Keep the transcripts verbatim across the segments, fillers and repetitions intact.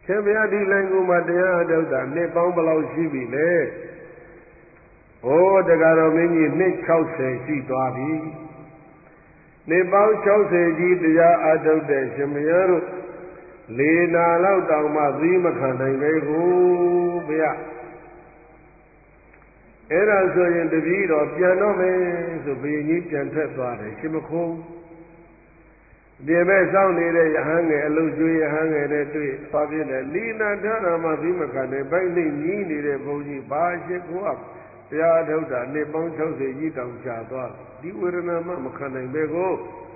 ရှင်ဘုရားဒီလင်ကူမှာတရားအထုတ်တာနှစ်ပေါင်းဘယ်လောက်ရှိပြီလဲဟိုတရားတော်မင်းကြီးနှစ်၆၀ရှိသွားပြီနှစ်ပေါင်း၆၀ကြီးတရားအထုတ်တဲ့ရှင်ဘုရားတို့လေးနာလောက်တောင်မှသီးမခံနိုင်ပဲကိုဘုရားအဲ့ဒါဆိုရင်တပည့်တော်ပြန်တော့မယ်ဆိုဘုရင်ကြီးပြန်ထွက်သွားတယ်ရှင်မခုံးဒီမဲ့စောင့်နေတဲ့ယဟန်ငယ်အလုကျွေးယဟန်ငယ်နဲ့တွေ့သွားပြတယ်လီနာထရမသီးမခံနိုင်ဘိုက်လိညီးနေတဲ့ဘုန်းကြီးဘာရှိခိုးကတရားထုတ်တာနှစ်ပေါင်း၆၀ကြီးတောင်ကြာသွားဒီဝေဒနာမှမခံနိုင်ပဲကို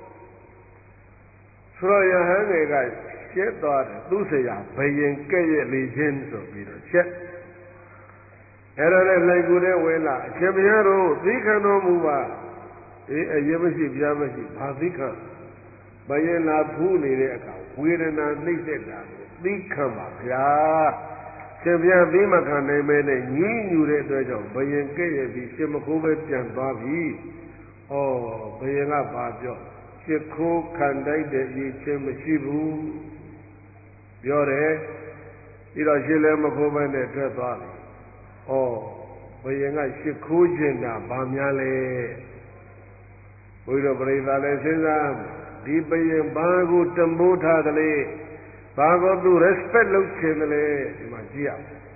ဆိုရယဟန်ငယ်ကရှက်သွားတယ်သူ့ဆရာဘယင်ကဲ့ရဲ့လေခြင်းဆိုပြီးတော့ရှက်အဲ့ဒါနဲ့လိုက်ကူတဲ့ဝဲလာအရှင်ဘုရားတို့သီခံတော်မူပါအေးအရေးမရှိပြားမရှိဘာသီခံဘယင်လာဖူးနေတဲ့အခါဝေဒနာနှိမ့်သက်တာသီခံပါဗျာရှင်ဘုရားသီမခံနိုင်မဲနဲ့ညည်းညူတဲ့အတွက်ကြောင့်ဘယင်ကဲ့ရဲ့ပြီးရှင်မခိုးပဲပြန်သွားပြီဩဘယင်ကဘာပြောရှစ်ခိုးခံတိုက်တဲ့ရည်ချင်းမရှိဘူးပြောတယ်ပြီးတော့ရှစ်လည်းမခိုးပဲနဲ့ထွက်သွားပြီဩဘယင်ကရှစ်ခိုးခြင်းတာဗာများလဲဘုရားပြိဿာလည်းစဉ်းစားဒီဘယင်ဘာကိုတံပိုးထားသလဲဘာကိုသူ respect လုပ်ချင်သလဲဒီမှာကြည့်ရ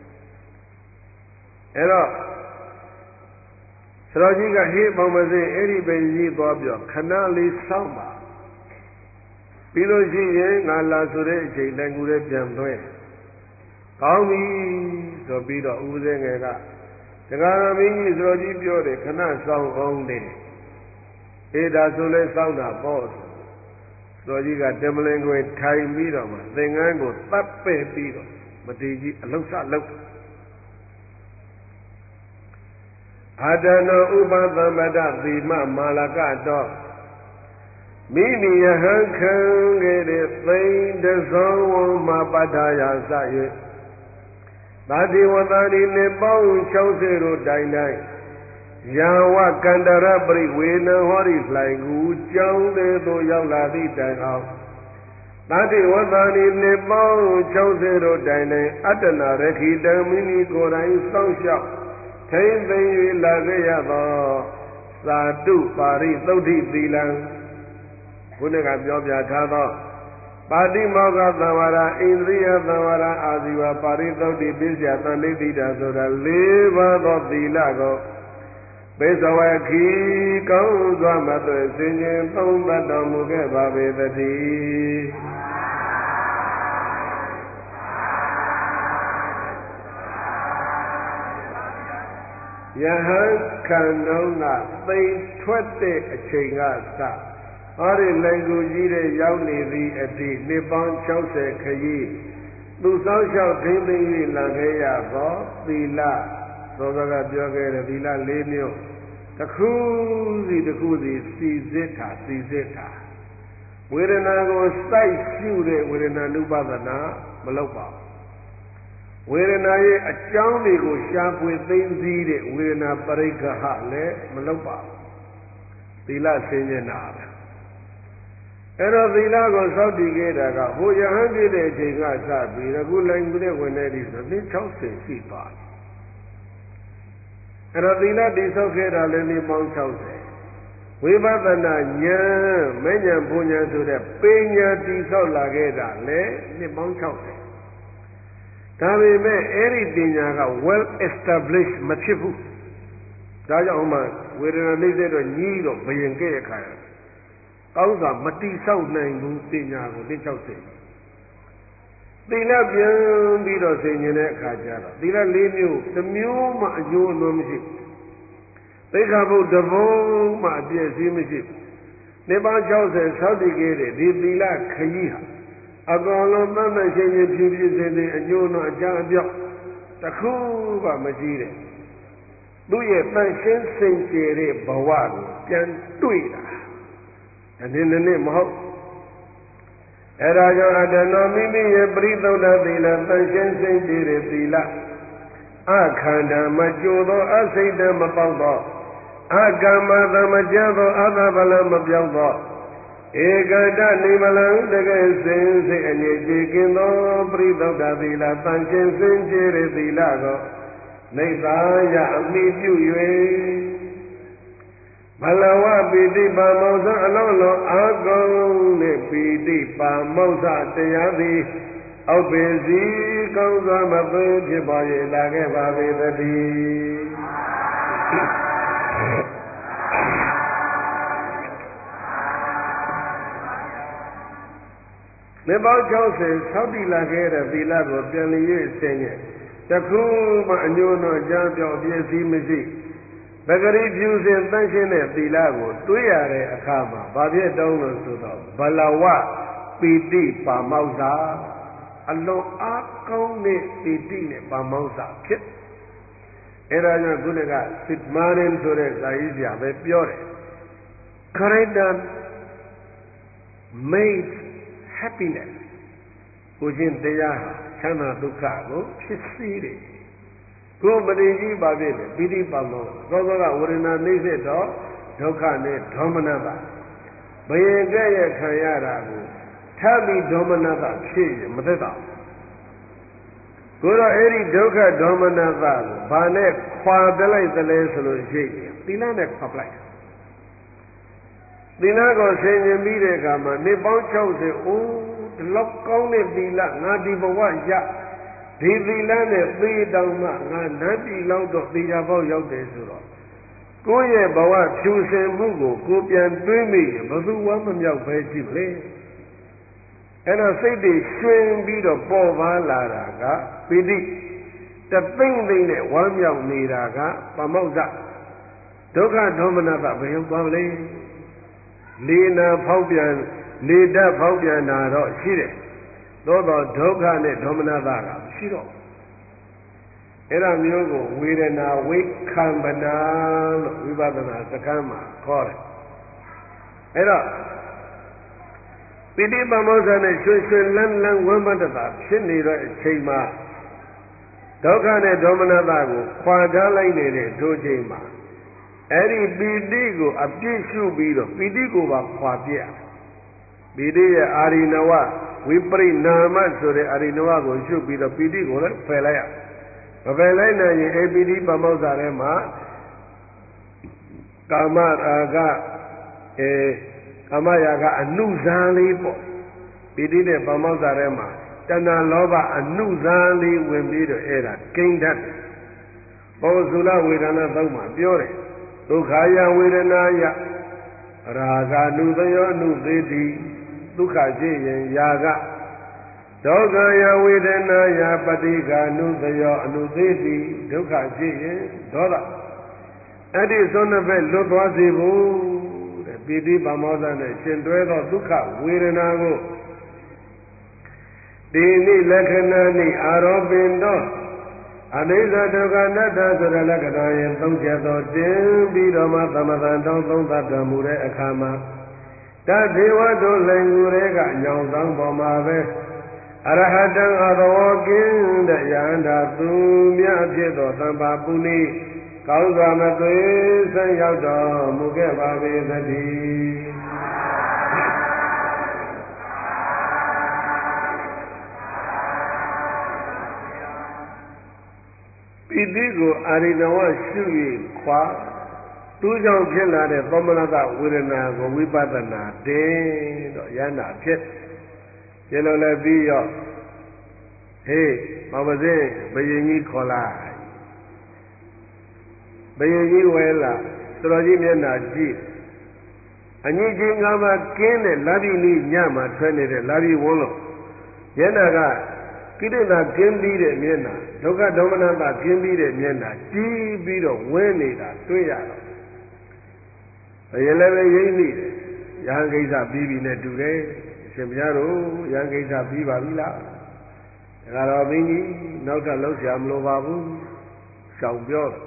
အဲ့တော့ဆရာကြီးကဟေးပေါင်းမစေအဲ့ဒီဘယင်ကြီးသွားပြောခဏလေးစောင့်ပါပြီးလို့ရှိရင်ငါလာဆိုတဲ့အချိန်တိုင်းကူတဲ့ပြန်သွဲကောင်းပြီဆိုပြီးတော့ဥပဇင်းငယ်ကတရားတော်မင်းကြီးဆရာကြီးပြောတယ်ခဏစောင့်အောင်တယ်အေးဒါဆိုလဲစောင့်တာပေါ့တော်ကြီးကတမလင်ကိုထိုင်ပြီးတော့မှသင်္ကန်းကိုတပ်ပဲ့ပြီးတော့မတေကြီးအလုဆလုအာတနောဥပသမတသီမမာလကတော့မိမိယဟံခံခဲ့တဲ့သိမ့်တစောဝမှာပဋ္ဌာယာစ၍သာတိဝတ္တိနေပေါင်း၆၀တို့တိုင်တိုင်ယာဝကန္တရပရိဝေနဟောရိလှိုင်ကူကြောင်းသေးသို့ရောက်လာသည့်တိုင်အောင်သာတိဝတ္တိနေပေါင်း၆၀တို့တိုင်တိုင်အတ္တနာရခိတံမိမိကိုယ်တိုင်စောင့်ရှောက်ထိမ့်သိမ့်၍လာခဲ့ရသောသာတုပါရိသုဒ္ဓိသီလံဘုန်းကပြောပြထားသောပါတိမောဂသံဝရဣန္ဒြိယသံဝရအာဇီဝပါရိသုဒ္ဓိပိစ္ဆယသန္တိတိတာဆိုတာ၄ပါးသောသီလကိုပိဿဝခီကောင်းစွာမသွေစင်ခြင်းသုံးပတ်တော်မူခဲ့ပါပေသတည်းယဟန်ခံတော်ကသိမ့်ထွက်တဲ့အချိန်ကစဟောဒီလိုင်ကူကြီးတဲ့ရောက်နေသည့်အသည့်နှစ်ပေါင်း၆၀ခရီးသူစောင့်ရှောက်ထိမ့်သိမ့်၍လာခဲ့ရသောသီလသောကပြောခဲ့တဲ့သီလ၄မျိုးတစ်ခုစီတစ်ခုစီစီစစ်တာစီစစ်တာဝေဒနာကိုစိုက်ရှုတဲ့ဝေဒနာနုပဒနာမလုပ်ပါဘူးဝေဒနာရဲ့အကြောင်းတွေကိုရှားပွေသိသိတဲ့ဝေဒနာပရိက္ခဟလည်းမလုပ်ပါဘူးသီလဆင်းရဲတာပဲအဲ့တော့သီလကိုစောင့်တည်ခဲ့တာကဟိုယဟန်ပြည့်တဲ့အချိန်ကစပြီးအခုလိုင်ကူတဲ့ဝင်တဲ့ဒီဆိုနှစ်၆၀ရှိသွားတယ်အဲ့တော့သီလတည်ဆောက်ခဲ့တာလည်းနှစ်ပေါင်း၆၀ဝိပဿနာဉာဏ်မဉ္ဇဉ်ဘုံဉာဏ်ဆိုတဲ့ပညာတည်ဆောက်လာခဲ့တာလည်းနှစ်ပေါင်း၆၀ဒါပေမဲ့အဲ့ဒီပညာက well established မဖြစ်ဘူးဒါကြောင့်မှဝေဒနာနှိမ့်တဲ့တော့ညီးတော့ဘယင်ကဲ့ရခါရကောင်းစွာမတိဆောက်နိုင်ဘူးပညာကိုနှစ်၆၀သီလပြန်ပြီးတော့ဆင်ញင်တဲ့အခါကျတော့သီလ၄မျိုးတစ်မျိုးမှအကျိုးအလွန်မရှိသိက္ခာပုဒ်တစ်ဘုံမှအပြည့်စည်းမရှိနှစ်ပေါင်း၆၀ဆောက်တည်ခဲ့တဲ့ဒီသီလခရီးဟာအကောင်လုံးသတ်မှတ်ခြင်းဖြင့်ဖြည်းဖြည်းစင်စင်အကျိုးတော့အကြအပြောက်တစ်ခုမှမရှိတဲ့သူ့ရဲ့တန်ရှင်းစင်ကြယ်တဲ့ဘဝကိုပြန်တွေ့တာဒီနေ့နေ့မဟုတ်အဲ့ဒါကြောင့်အတ္တနောမိမိရဲ့ပရိသုဒ္ဓသီလတန်ရှင်းစင်ကြယ်တဲ့သီလအခန္ဓာမကြိုသောအစိတ်တမပေါက်သောအကမ္မသမကြသောအသဗလမပြောင်းသောဧကတနိမလံတကယ်စင်စိတ်အငြိကြည်ကင်းသောပရိသုဒ္ဓသီလတန်ရှင်းစင်ကြယ်တဲ့သီလကိုနိဗ္ဗာန်ရအမိပြု၍ဘလဝပိတိပါမောဇအလုံးလုံးအာကုံနှင့်ပိတိပါမောဇတရားသည်အောက်ပင်စီကောင်းစွာမသွေးဖြစ်ပေါ်၍လာခဲ့ပါပေသတည်းနှစ်ပေါင်း၆၀ဆောက်တည်လာခဲ့တဲ့သီလကိုပြန်လည်၍ဆင်းရဲတခုမှအညို့တော့ကြားပြောင်းပြည့်စည်မရှိပဂရိဖြူစင်တန့်ရှင်းတဲ့သီလကိုတွေးရတဲ့အခါမှာဘာဖြစ်တုံးလို့ဆိုတော့ဘလဝပိတိပါမောဇ္ဇာအလွန်အားကောင်းတဲ့ပိတိနဲ့ပါမောဇ္ဇာဖြစ်အဲဒါကြောင့်ခုနကစစ်မာရင်ဆိုတဲ့ဇာတိဆရာပဲပြောတယ် character made happiness ကိုချင်းတရားဟာချမ်းသာဒုက္ခကိုဖြစ်စေတယ်ကိုမတည်ကြီးပါဖြစ်တယ်ပိဋိပါမောသောသောကဝေဒနာနှိစ္စတော့ဒုက္ခနဲ့ဒေါမနတာဘယင်ကဲ့ရဲ့ခံရတာကိုထပ်ပြီးဒေါမနတာဖြစ်ရင်မသက်သာကိုတော့အဲ့ဒီဒုက္ခဒေါမနတာကိုဘာနဲ့ခွာပြလိုက်သလဲဆိုလို့ရှိရင်သီလနဲ့ခွာပလိုက်သီလကိုဆင်ခြင်ပြီးတဲ့အခါမှာနှစ်ပေါင်း၆၀အိုးဒီလောက်ကောင်းတဲ့သီလငါဒီဘဝရဒီသီလနဲ့သေတောင်မှငါနတ်ပြည်လောက်တော့သေချာပေါက်ရောက်တယ်ဆိုတော့ကိုယ့်ရဲ့ဘဝဖြူစင်မှုကိုကိုပြန်တွေးမိရင်ဘယ်သူမှမမြောက်ပဲရှိမလဲအဲ့တော့စိတ်တွေရှင်ပြီးတော့ပေါ်ပါလာတာကပိဋိတသိမ့်သိမ့်နဲ့ဝမ်းမြောက်နေတာကပမောဇ္ဇဒုက္ခဒေါမနတဘယ်ရောက်သွားမလဲလေနာဖောက်ပြန်လေဓာတ်ဖောက်ပြန်တာတော့ရှိတယ်သို့တော့ဒုက္ခနဲ့ဒေါမနတကမရှိတော့အဲ့ဒါမျိုးကိုဝေဒနာဝိခံပနာလို့ဝိပဿနာစကားမှာခေါ်တယ်အဲ့တော့ပိဋိပမောဇ္ဇနဲ့ရွှင်ရွှင်လန်းလန်းဝမ်းမတ္တတာဖြစ်နေတဲ့အချိန်မှာဒုက္ခနဲ့ဒေါမနတကိုခွာထားလိုက်နေတဲ့ထိုချိန်မှာအဲ့ဒီပိဋိကိုအပြည့်ရှုပြီးတော့ပိဋိကိုပါခွာပြရပိဋိရဲ့အာရိနဝဝိပရိနာမဆိုတဲ့အာရိနဝကိုရှုပြီးတော့ပိဋိကိုလည်းဖယ်လိုက်ရမဖယ်လိုက်နိုင်ရင်အပိဋိပမောဇ္ဇထဲမှာကာမရာဂအဲကာမရာဂအနုဇာလေးပေါ့ပိဋိနဲ့ပမောဇ္ဇထဲမှာတဏှာလောဘအနုဇာလေးဝင်ပြီးတော့အဲ့ဒါကိန်းတတ်တယ်ပောဇုလဝေဒနာသုံးမှာပြောတယ်ဒုက္ခယဝေဒနာယရာဂနုသယောနုသေတိဒုက္ခရှိရင်ယာကဒုက္ခယဝေဒနာယပฏิฆာနုသယောအနုသေတိဒုက္ခရှိရင်ဒေါသအဲ့ဒီသုံးနှစ်ဘက်လွတ်သွားစေဖို့တဲ့ပိဋိပမောဇ္ဇနဲ့ရှင်တွဲသောဒုက္ခဝေဒနာကိုဒီနိလက္ခဏာနိအာရောပိန္တောအနိစ္စဒုက္ခအနတ္တဆိုတဲ့လက္ခဏာရင်သုံးချက်သောတင်ပြီးတော့မှသမထံတောင်းသုံးသတ်တော်မူတဲ့အခါမှာတသေဝတို့လည်းငူတွေကညောင်ဆောင်ပေါ်မှာပဲအရဟတံအသောကင်းတဲ့ယန္တာသူမြတ်ဖြစ်သောသံပါပုဏိကောင်းစွာမသွေဆန်းရောက်တော်မူခဲ့ပါပေသတည်းပိဋိကိုအာရိနဝရှု၍ခွာသူကြောင့်ဖြစ်လာတဲ့သောမနတဝေဒနာကိုဝိပဿနာတင်တော့ယန္တာဖြစ်ဒီလိုလည်းပြီးရောဟေးမမစင်းဘယင်ကြီးခေါ်လာဘယင်ကြီးဝဲလာတော်ကြီးမျက်နှာကြည့်အညစ်အကြေးငါးပါးကင်းတဲ့လာပြီနီးညမှာထွက်နေတဲ့လာပြီဝန်းလို့မျက်နှာကကိဋ္တာကင်းပြီးတဲ့မျက်နှာဒုက္ခဒေါမနတကင်းပြီးတဲ့မျက်နှာကြည့်ပြီးတော့ဝင်းနေတာတွေ့ရတော့ဘယင်လည်းပဲရိမ့်မိတယ်ရဟန်းကိစ္စပြီးပြီနဲ့တူတယ်အရှင်ဘုရားတို့ရဟန်းကိစ္စပြီးပါပြီလားဒါကတော့ဘင်းကြီးနောက်ထပ်လောက်ရှာမလိုပါဘူးရှောင်ပြောတယ်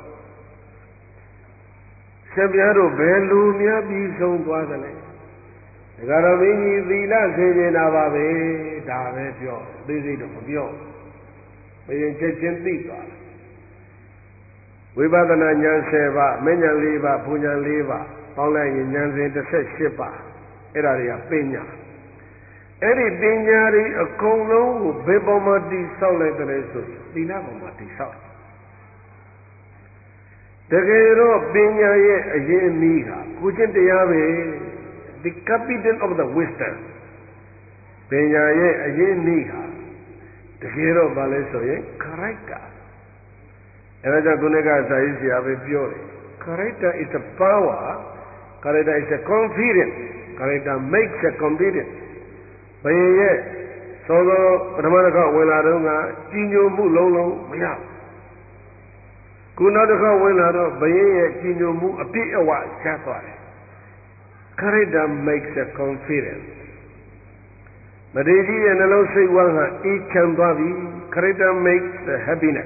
ရှင်ဘုရားတို့ဘယ်လူများပြီးဆုံးသွားသလဲဒါကတော့ဘင်းကြီးသီလဆင်ခြင်တာပါပဲဒါပဲပြောသိသိတော့မပြောဘယင်ချက်ချင်းသိသွားတယ်ဝိပဿနာဉာဏ်ဆယ်ပါးမဉ္ဇဉ်၄ပါးဘုံဉာဏ်၄ပါးပေါင်းလိုက်ရင်ဉာဏ်စဉ်၁၈ပါးအဲ့ဒါတွေကပညာအဲ့ဒီပညာတွေအကုန်လုံးကိုဘယ်ပေါ်မှာတည်ဆောက်လိုက်တယ်ဆိုရင်သီလပေါ်မှာတည်ဆောက်တကယ်တော့ပညာရဲ့အရင်အနည်းဟာကိုချင်းတရားပဲ the capital of the wisdom ပညာရဲ့အရင်အနည်းဟာတကယ်တော့ဘာလဲဆိုရင် character အဲ့ဒါကြောင့်ခုနကစာရေးဆရာပဲပြောတယ် character is a power character is a confidence character makes a confidence ဘယ်ရဲ့သောသောပထမတစ်ခါဝင်လာတော့ကကြီးညိုမှုလုံးလုံးမရဘူးခုနောက်တစ်ခါဝင်လာတော့ဘယ်ရဲ့ကြီးညိုမှုအပြည့်အဝရသွားတယ် character makes a confidence မထေရကြီးရဲ့နှလုံးစိတ်ဝမ်းဟာအေးချမ်းသွားပြီ character makes the happiness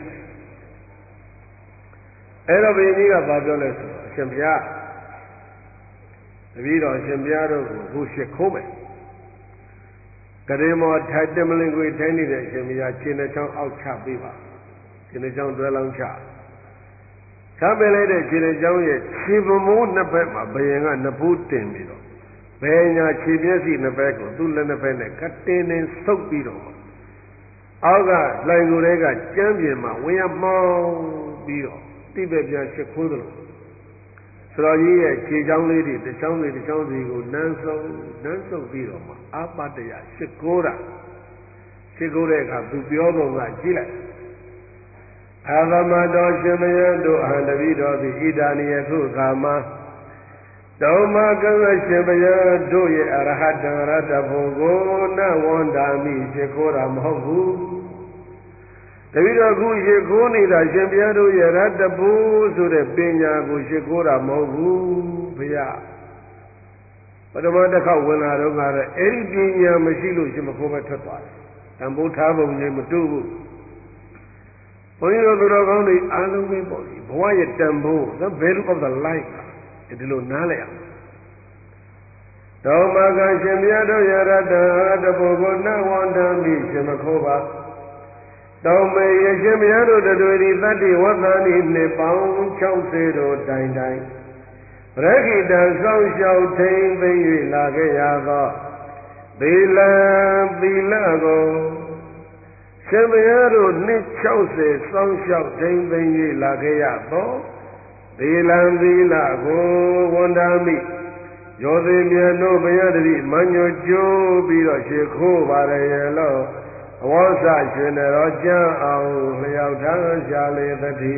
အဲ့တော့ဘုရားကြီးကဘာပြောလဲဆိုတော့အရှင်ဘုရားတပည့်တော်အရှင်ဘုရားတို့ကိုခုရှိခိုးမယ်ကရေမောထိုက်တမလင်ကိုထိုင်းနေတဲ့အရှင်ဘုရားခြေနှချောင်းအောက်ချပေးပါခြေနှချောင်းတွဲလောင်းချချပေးလိုက်တဲ့ခြေနှချောင်းရဲ့ခြေပမိုးနှစ်ဘက်မှာဘယင်ကနှစ်ဘူးတင်ပြီးတော့ဘယ်ညာခြေမျက်စိနှစ်ဘက်ကိုသူ့လက်နှစ်ဘက်နဲ့ကတင်းတင်းဆုပ်ပြီးတော့အောက်ကလှိုင်ကိုယ်တွေကကျမ်းပြင်မှာဝင်ရမောင်းပြီးတော့တိပဲ့ပြန်ရှိခိုးသလိုဆိုတော်ကြီးရဲ့ခြေချောင်းလေးတွေတစ်ချောင်းလေးတစ်ချောင်းစီကိုနန်းဆုံးနန်းဆုပ်ပြီးတော့မှအာပတ္တယရှိခိုးတာရှိခိုးတဲ့အခါသူပြောပုံကကြည့်လိုက်အာသမတော်ရှင်မယတို့အဟံတပိတော်သည်ဣဒာနိယခုခါမှာဓမ္မကံရှင်ဘုရားတို့ရဲ့အရဟတံရတ္တဘုံကိုနဝန္တာမိရှိခိုးတာမဟုတ်ဘူးတပိတော်ခုရှိခိုးနေတာရှင်ဘုရားတို့ရဲ့ရတ္တဘုဆိုတဲ့ပညာကိုရှိခိုးတာမဟုတ်ဘူးဘုရားပထမတစ်ခေါက်ဝင်လာတော့ကတော့အဲ့ဒီပညာမရှိလို့ရှင်မခိုးပဲထွက်သွားတယ်တန်ဖိုးထားပုံနဲ့မတူဘူးဘုန်းကြီးတို့သူတော်ကောင်းတွေအားလုံးပဲပေါ့ဒီဘဝရဲ့တန်ဖိုး the value of the life ဒီလိုနားလည်အောင်ဓမ္မကရှင်မြတ်တို့ရတ္တတပုဂ္ဂိုလ်နဝန္တမိရှင်မခိုးပါတောင်းမေရရှင်မြတ်တို့တွေဒီတတ္တိဝတ္တနိနှစ်ပေါင်း၆၀တို့တိုင်တိုင်ပရခိတံစောင့်ရှောက်ထိန်သိမ့်၍လာခဲ့ရသောသီလံသီလကိုရှင်မြတ်တို့နှစ်၆၀စောင့်ရှောက်ထိန်သိမ့်၍လာခဲ့ရသောသီလံသီလကိုဝန္တာမိယောသိမြတ်တို့ဘုရားတတိမညွကျိုးပြီးတော့ရှ िख ိုးပါရရဲ့လို့အဝေါဆရှင်တော်ကြံအောင်လျောက်ထမ်းရှာလေတတိ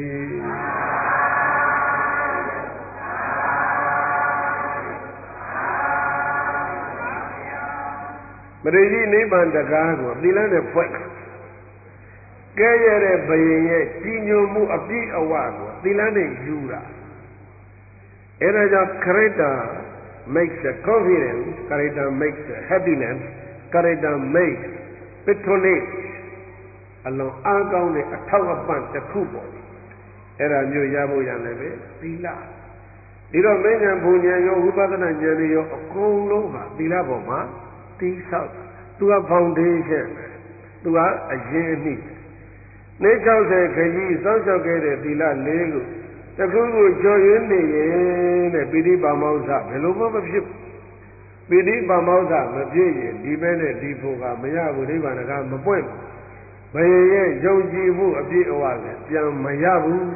မရိကြီးနိဗ္ဗာန်တကားကိုသီလနဲ့ဖွဲ့ကဲရတဲ့ဘယင်ရဲ့ကြီးညိုမှုအပြည့်အဝကိုသီလနဲ့ယူတာအဲဒါကြောင့် character makes a confidence character makes a happiness character makes patronage အလုံးအားကောင်းတဲ့အထောက်အပံ့တစ်ခုပေါ့အဲ့ဒါမျိုးရဖို့ရလည်းပဲသီလဒီတော့မဉ္ဇဉ်ဘုံဉာဏ်ရောဝိပဿနာဉာဏ်တွေရောအကုန်လုံးဟာသီလပေါ်မှာတည်ဆောက်သူက foundation သူကအရင်အနည်းနေ့၆၀ခကြီးစောင့်ရှောက်ခဲ့တဲ့သီလ၄ခုတခုခုကျော်ရင်းနေရင်တဲ့ပိဋိပါမောက္ခဘယ်လိုမှမဖြစ်ပိဋိပါမောက္ခမဖြစ်ရင်ဒီပဲနဲ့ဒီဖို့ကမရဘူးနိဗ္ဗာန်ကမပွင့်ဘယ်ရဲ့ယုံကြည်မှုအပြည့်အဝနဲ့ပြန်မရဘူး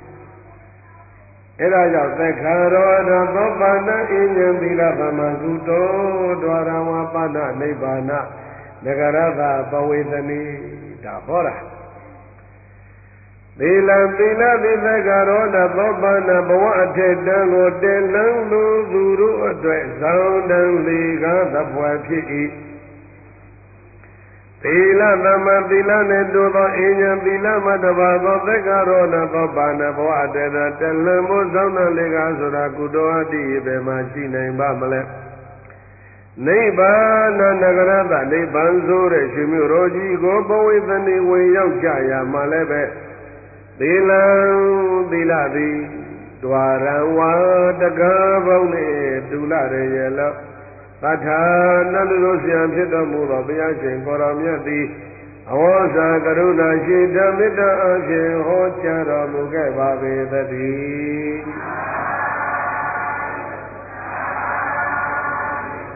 အဲ့ဒါကြောင့်သက္ခာရောဓသောပါဏအဉ္ဉံသီလသမကုတောဒွါရဝပါဏနိဗ္ဗာနနဂရသပဝေသနိဒါဟောတာသီလသီလသီသက္ခာရောဓသောပါဏဘဝအထက်တန်းကိုတည်လန်းလိုသူတို့အတွက်ဇောင်းတန်းလေကားသဖွယ်ဖြစ်၏သီလသမသီလနှင့်တို့သောအဉ္ဉံသီလမတပါသောသက္ခာရောဓသောပါဏဘဝအထက်တန်းတည်လန်းမို့ဇောင်းတန်းလေကားဆိုတာကုတောအတ္တိဘယ်မှာရှိနိုင်ပါမလဲနိဗ္ဗာန်နဂရသနိဗ္ဗာန်ဆိုတဲ့ရှင်မြို့တော်ကြီးကိုဘဝေသနိဝင်ရောက်ကြရမှာလည်းပဲသီလံသီလသည်ဒွါရံဝါတကားပေါင်းနဲ့တူလာရရဲ့လို့သတ္ထာနန္ဒလို့ဆရာဖြစ်တော်မူသောဘုရားရှင်ကိုရောမြတ်သည်အဝေါစာကရုဏာရှိဓမ္မေတ္တာအဖြစ်ဟောကြားတော်မူခဲ့ပါပေသတည်း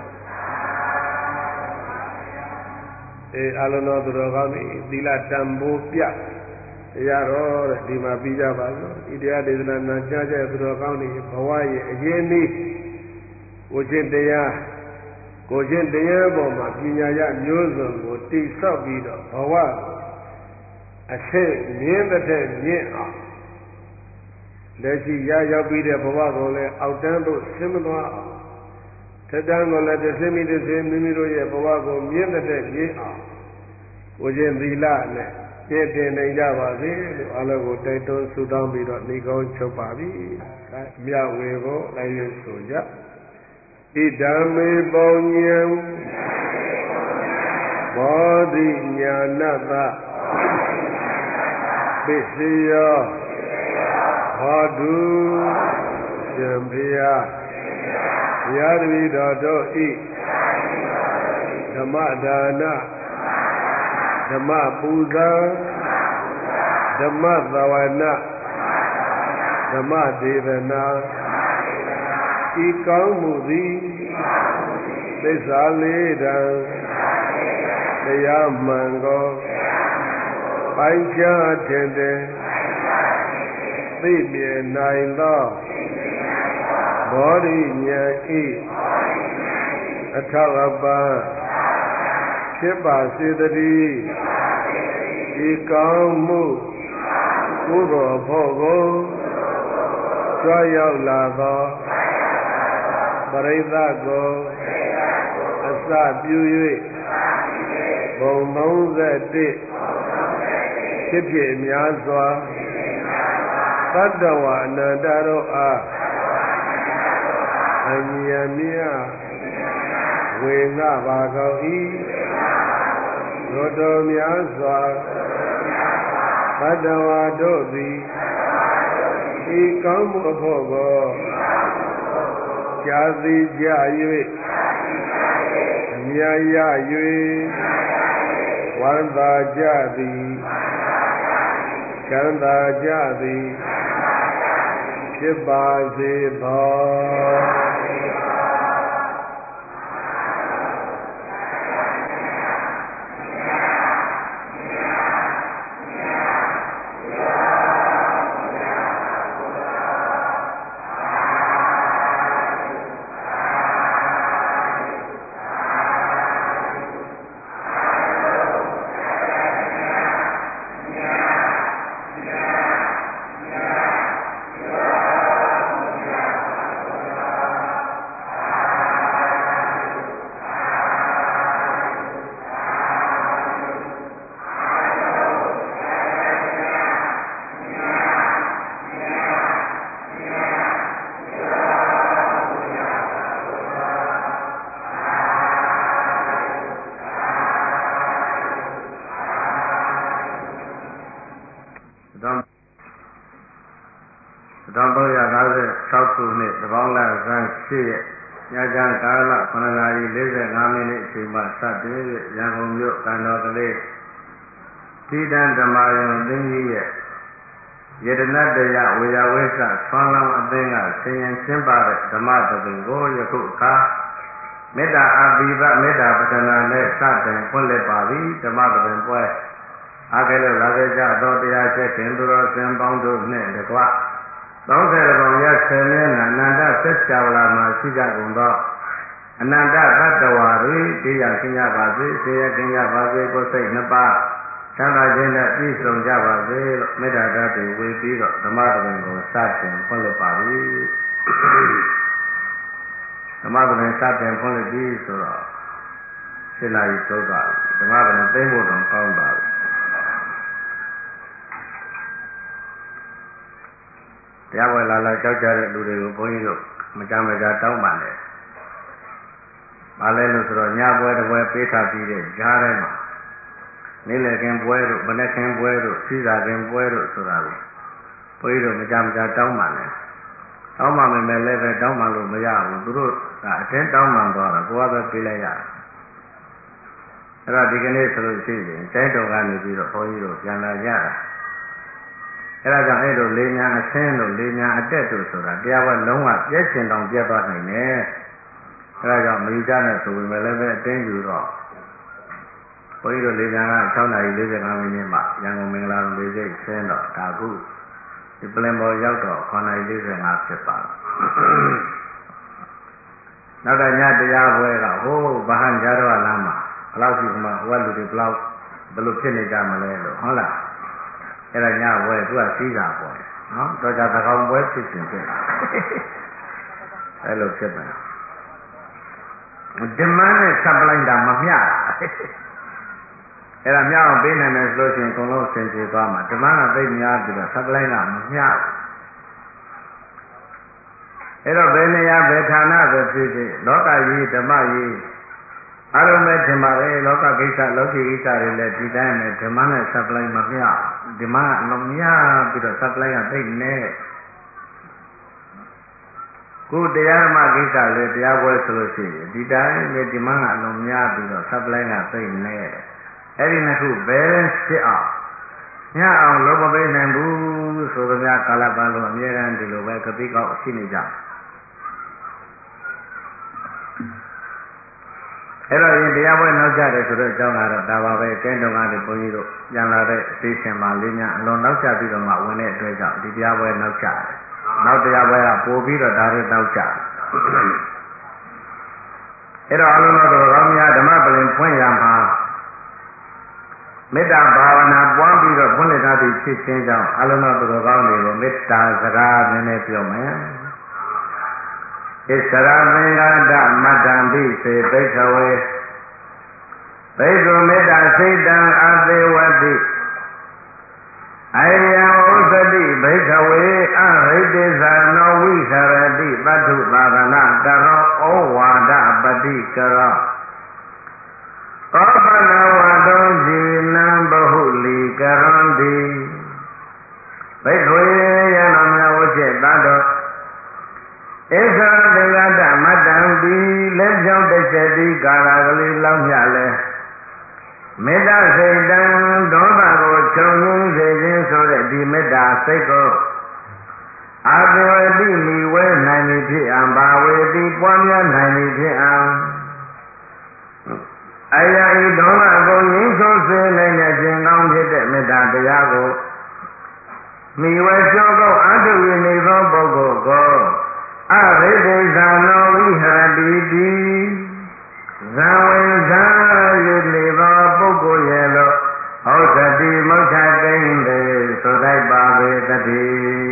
အဲအလုံးတော်သူတော်ကောင်းတွေသီလတန်ဖိုးပြတရားတော်တဲ့ဒီမှာပြီးကြပါစို့ဤတရားဒေသနာနာကြားကြသူတော်ကောင်းတွေဘဝရဲ့အရင်နည်းကိုချင်းတရားကိုချင်းတရားပေါ်မှာပညာရမျိုးစုံကိုတိဆောက်ပြီးတော့ဘဝအဆက်မြင့်တဲ့မြင့်အောင်လက်ရှိရရောက်ပြီးတဲ့ဘဝကိုလည်းအောက်တန်းသို့ဆင်းမသွားအောင်ထက်တန်းကိုလည်းတစ်ဆင်းမိတစ်ဆင်းမိမိတို့ရဲ့ဘဝကိုမြင့်တဲ့မြင့်အောင်ကိုချင်းသီလနဲ့ပြည့်တင်နိုင်ကြပါစေလို့အလုံးကိုတိုက်တွန်းဆုတောင်းပြီးတော့နေကောင်းချုပ်ပါပြီ။မြဝေဖို့လိုက်ရဆိုကြ။ဣဒံမေပုံညံဘောဓိညာဏတပိစိယောဟောတုရှင်ဘုရားဘုရားတပည့်တော်တို့ဤဓမ္မဒါနဓမ္မပူဇာဓမ္မသဝနာဓမ္မဒေသနာဤကောင်းမှုသည်သစ္စာလေးတံတရားမှန်ကိုပိုင်းခြားထင်တယ်သိမြင်နိုင်သောဘောဓိဉာဏ်ဤအထောက်အပံ့ဖြစ်ပါစေတည်းဤကောင်းမှုကုသိုလ်ဖို့ကိုကြွရောက်လာသောပရိသတ်ကိုအစပြု၍ဘုံသုံးဆယ်တစ်ဖြစ်ဖြစ်များစွာသတ္တဝါအနန္တတို့အားအမြဲမြတ်ဝေငှပါကုန်၏တို့တော်များစွာသတ္တဝါတို့သည်ဤကောင်းမှုအဖို့ကိုကြာသိကြ၍အမြဲရ၍ဝမ်းသာကြသည်ချမ်းသာကြသည်ဖြစ်ပါစေသောညချမ်းကာလခုနှစ်နာရီလေးဆယ်ငါးမိနစ်အချိန်မှစတင်၍ရန်ကုန်မြို့ကံတော်ကလေးတိတံဓမ္မယုံသင်ကြီးရဲ့ယတနာတရားဝေယဝိသဆွမ်းလောင်းအသင်းကဆင်ရင်ကျင်းပတဲ့ဓမ္မသဘင်ကိုယခုအခါမေတ္တာအာဘိဘမေတ္တာပဒနာနဲ့စတင်ဖွင့်လှစ်ပါပြီဓမ္မသဘင်ပွဲအားကလေးလာခဲ့ကြသောတရားချက်ခင်သူတော်စင်ပေါင်းတို့နှင့်တကွသုံးဆယ်ကောင်ရဆယ်နှစ်နာအနန္တသစ္စာဝလာမှာရှိကြကုန်သောအနန္တတတ္တဝါတွေတရားရှင်းကြပါစေဆရာကင်းကြပါစေကိုယ်စိတ်နှစ်ပါးသံဃာချင်းနဲ့ပြည့်စုံကြပါစေလို့မေတ္တာဓာတ်တွေဝေပြီးတော့ဓမ္မသဘင်ကိုစတင်ဖွင့်လှစ်ပါပြီဓမ္မသဘင်စတင်ဖွင့်လှစ်ပြီးဆိုတော့စိလာကြီးသုံးသွားပြီဓမ္မသဘင်သိမ့်ဖို့တော့ကောင်းပါပြီတရားဝယ်လာလာကြောက်ကြတဲ့လူတွေကိုဘုန်းကြီးတို့မကြမ်းမကြတောင်းပန်တယ်။ဘာလဲလို့ဆိုတော့ညပွဲတစ်ပွဲပေးထားပြီးတဲ့ကြားထဲမှာနေ့လည်ခင်းပွဲတို့မနေ့ခင်းပွဲတို့စီစာခင်းပွဲတို့ဆိုတာကိုဘုန်းကြီးတို့မကြမ်းမကြတောင်းပန်တယ်။တောင်းပန်မယ်လည်းပဲတောင်းပန်လို့မရဘူး။သူတို့ကအတင်းတောင်းပန်သွားတာကိုယ်ကပဲပေးလိုက်ရတယ်။အဲ့တော့ဒီကနေ့ဆိုလို့ရှိရင်ကျိုင်းတော်ကနေပြီးတော့ဘုန်းကြီးတို့ပြန်လာကြတာ။အဲ့ဒါကြောင့်အဲ့လိုလေးညာအဆင်းတို့လေးညာအတက်တို့ဆိုတာတရားဝဲလုံးဝပြည့်စင်တောင်ပြတ်သွားနိုင်တယ်အဲ့ဒါကြောင့်မိကြနဲ့ဆိုပေမဲ့လည်းပဲအတင်းယူတော့ဘုန်းကြီးတို့လေကံက၆နာရီ၄၅မိနစ်မှရန်ကုန်မင်္ဂလာတော်လေးစိတ်ဆင်းတော့ဒါကုဒီပလင်ပေါ်ရောက်တော့ခုနှစ်နာရီ၄၅ဖြစ်ပါတော့နောက်တော့ညတရားပွဲကဟိုးဘာဟန်ကြတော့လမ်းမှာဘလောက်ရှိမှဟိုကလူတွေဘလောက်ဘယ်လိုဖြစ်နေကြမလဲလို့ဟုတ်လားအဲ့ဒါညပွဲသူကစီးစာပွဲနော်တော့ကြသကောင်ပွဲဖြစ်စဉ်ဖြစ်အဲ့လိုဖြစ်တယ်ဒီမန်းနဲ့ဆက်ပလိုက်တာမမျှတာအဲ့ဒါမျှအောင်ပေးနိုင်မယ်ဆိုလို့ရှိရင်အကုန်လုံးဆင်ပြေသွားမှာဒီမန်းကသိများပြီးတော့ဆက်ပလိုက်ကမမျှဘူးအဲ့တော့ဘယ်နေရာဘယ်ဌာနပဲဖြစ်ဖြစ်လောကကြီးဓမ္မကြီးအလုံးမဲ့ဓမ္မပဲလောကကိစ္စလောကီကိစ္စတွေလည်းဒီတိုင်းနဲ့ဓမ္မနဲ့ဆက်ပလိုက်မမျှဓမ္မအလုံးမျှပြီးတော့ဆက်ပလိုက်ကသိနေကိုတရားဓမ္မကိစ္စလည်းတရားပွဲဆိုလို့ရှိရင်ဒီတိုင်းနဲ့ဒီမှအလုံးများပြီးတော့ဆက်ပလိုက်ကသိနေအဲ့ဒီနှစ်ခုဘယ်ဖြစ်အောင်ညအောင်လောဘပေးနိုင်ဘူးဆိုသမျှကာလပတ်လုံးအမြဲတမ်းဒီလိုပဲကတိကောက်ရှိနေကြအဲ့တော့ရင်တရားပွဲနောက်ကျတယ်ဆိုတော့အကြောင်းကတော့ဒါပါပဲကျင်းတော်ကနေဘုန်းကြီးတို့ပြန်လာတဲ့အသေးရှင်ပါလေးများအလွန်နောက်ကျပြီးတော့မှဝင်တဲ့အတွက်ကြောင့်ဒီတရားပွဲနောက်ကျတယ်နောက်တရားပွဲကပို့ပြီးတော့ဒါတွေနောက်ကျတယ်အဲ့တော့အလုံးစုံတော်ကောင်းများဓမ္မပလင်ဖွင့်ရမှာမေတ္တာဘာဝနာပွားပြီးတော့ဖွင့်လှစ်ထားပြီးဖြစ်ခြင်းကြောင့်အလုံးစုံတော်ကောင်းတွေကိုမေတ္တာစကားနည်းနည်းပြောမယ်ဣစ္ဆရာသင်္ဃာတမတ္တံပိစေဘိက္ခဝေဘိက္ခုမေတ္တာစိတ်တံအသေးဝတိအယံဥစ္စတိဘိက္ခဝေအဟိတေသနောဝိခရတိပတ္ထုသာရဏတရောဩဝါဒပတိကရောကောပနဝတောဇီနံဘဟုလီကရံတိဘိက္ခဝေယံတော်မြတ်ဝိจิตတတော်ဣစ္ဆရသင်္ဃာတမတ္တံပိလက်ကြောင့်တစ်ချက်ဒီကာလကလေးလောက်မြလဲမေတ္တာစိတ်တံဒေါသကိုချုပ်ငြိမ်းစေခြင်းဆိုတဲ့ဒီမေတ္တာစိတ်ကိုအာသဝတိမိဝဲနိုင်ပြီဖြစ်အောင်ဘာဝေတိပွားများနိုင်ပြီဖြစ်အောင်အရာဤဒေါသကိုငြိမ်းဆိုးစေနိုင်တဲ့ခြင်းကောင်းဖြစ်တဲ့မေတ္တာတရားကိုမိဝဲကျော်ကောအာထုရနေသောပုဂ္ဂိုလ်ကိုအဘိဓိဇာနောဝိဟရတိတိဇံဝင်ဇာရည်လေသောပုဂ္ဂိုလ်ရဲ့လို့ဟောသတိမုဋ္ဌတိန်တေဆိုလိုက်ပါပေတတိ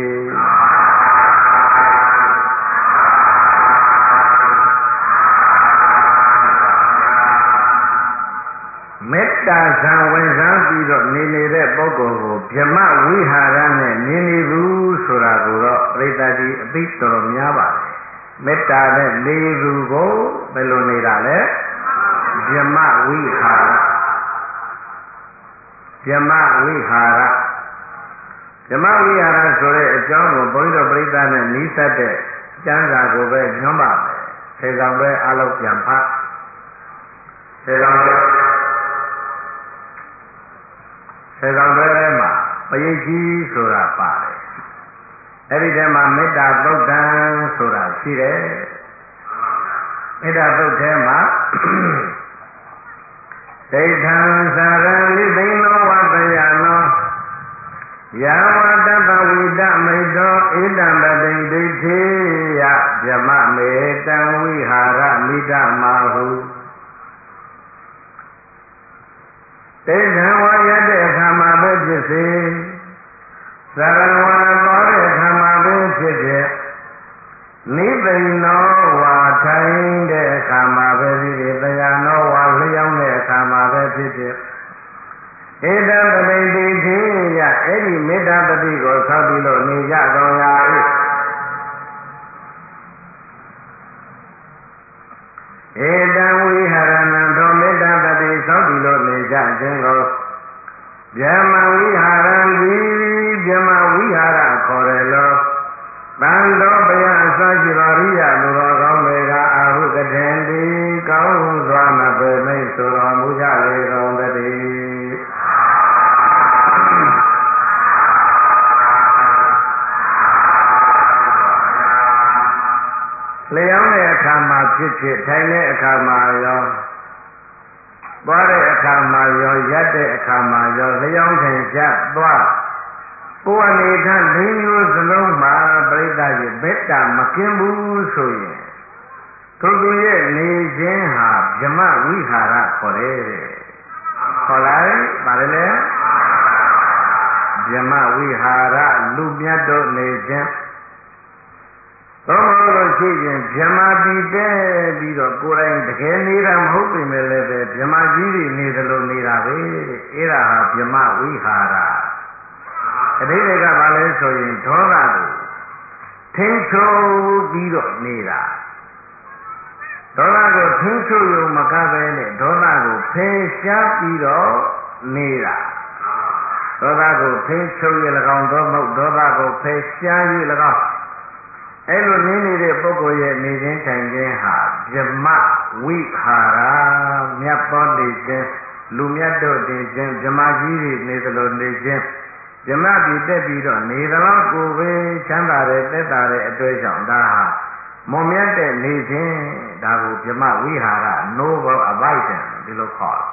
မေတ္တာဇံဝင်စားပြီးတော့နေနေတဲ့ပုဂ္ဂိုလ်ကိုဗြဟ္မဝိဟာရနဲ့နေနေဘူးဆိုတာကိုတော့ပရိသတ်ကြီးအသိတော်များပါတယ်မေတ္တာနဲ့နေသူကိုဘယ်လိုနေတာလဲဗြဟ္မဝိဟာရဗြဟ္မဝိဟာရဗြဟ္မဝိဟာရဆိုတဲ့အကြောင်းကိုဘုန်းကြီးတို့ပရိသတ်နဲ့နီးစပ်တဲ့ကျမ်းစာကိုပဲညွှန်းပါမယ်ဆေဆောင်ပဲအလုပ်ပြန်ဖတ်ဆေဆောင်ပဲဆေဆောင်ပဲမှာပရိကြီးဆိုတာပါတယ်အဲ့ဒီထဲမှာမေတ္တာသုတ်တံဆိုတာရှိတယ်မေတ္တာသုတ်ထဲမှာဒိဋ္ဌံသာရံလိသိနောဝတ္တယနောယာဝတ္တပဝိတမိတ်တောဣဒံပတိဒိဋ္ဌိယဗြဟ္မမေတံဝိဟာရမိဒ္ဓမာဟုဒိဋ္ဌံဝါရတဲ့အခါမှာပဲဖြစ်စေသရဝါပေါ်တဲ့အခါမှာပဲဖြစ်ဖြစ်နိဗ္ဗိနောဝါထိုင်တဲ့အခါမှာပဲဖြစ်ဖြစ်တရားနောဝါလျောင်းတဲ့အခါမှာပဲဖြစ်ဖြစ်ဣဒံပတိတိခေယအဲ့ဒီမေတ္တာပတိကိုဆောက်ပြီးလို့နေကြတော်ရာ၏ဧတံဝိဟရဏံသောမေတ္တာပတိဆောက်ပြီးလို့နေကြခြင်းကိုဗြဟ္မဝိဟာရံဒီဗြဟ္မဝိဟာရခေါ်တယ်လို့တန်တော်ဘုရားအစရှိတော်ရိယလူတော်ကောင်းတွေကအာဟုကထင်ဒီကောင်းစွာမပေမိတ်ဆိုတော်မူကြလေကုန်တည်းလျောင်းတဲ့အခါမှာဖြစ်ဖြစ်ထိုင်တဲ့အခါမှာရောသွားတဲ့အခါမှာရောရက်တဲ့အခါမှာရောလျောင်းထင်ကြသွားကိုယ်အနေထားလေးမျိုးစလုံးမှာပြိဿရဲ့မေတ္တာမကင်းဘူးဆိုရင်သူသူရဲ့နေခြင်းဟာဗြဟ္မဝိဟာရခေါ်တယ်တဲ့ခေါ်လိုက်ပါလေလေဗြဟ္မဝိဟာရလူမြတ်တို့နေခြင်းသောမလို့ရှိရင်ဗြဟ္မာပြည်တဲ့ပြီးတော့ကိုယ်တိုင်တကယ်နေတာမဟုတ်ပေမဲ့လည်းပဲဗြဟ္မာကြီးတွေနေသလိုနေတာပဲတဲ့အဲ့ဒါဟာဗြဟ္မာဝိဟာရအတိတ်ကဘာလဲဆိုရင်ဒေါသကိုထိန်းချုပ်ပြီးတော့နေတာဒေါသကိုထိန်းချုပ်ရုံမကပဲနဲ့ဒေါသကိုဖယ်ရှားပြီးတော့နေတာဒေါသကိုထိန်းချုပ်ရ၎င်းသောမဟုတ်ဒေါသကိုဖယ်ရှားရ၎င်းအဲ့လိုနေနေတဲ့ပုဂ္ဂိုလ်ရဲ့နေခြင်းထိုင်ခြင်းဟာဗြဟ္မဝိဟာရမြတ်သောနေခြင်းလူမြတ်တို့နေခြင်းဗြဟ္မာကြီးတွေနေသလိုနေခြင်းဗြဟ္မပြည်တက်ပြီးတော့နေသလောက်ကိုပဲချမ်းသာတယ်တက်တာတဲ့အတွက်ကြောင့်ဒါဟာမွန်မြတ်တဲ့နေခြင်းဒါကိုဗြဟ္မဝိဟာရ noble abiding ဒီလိုခေါ်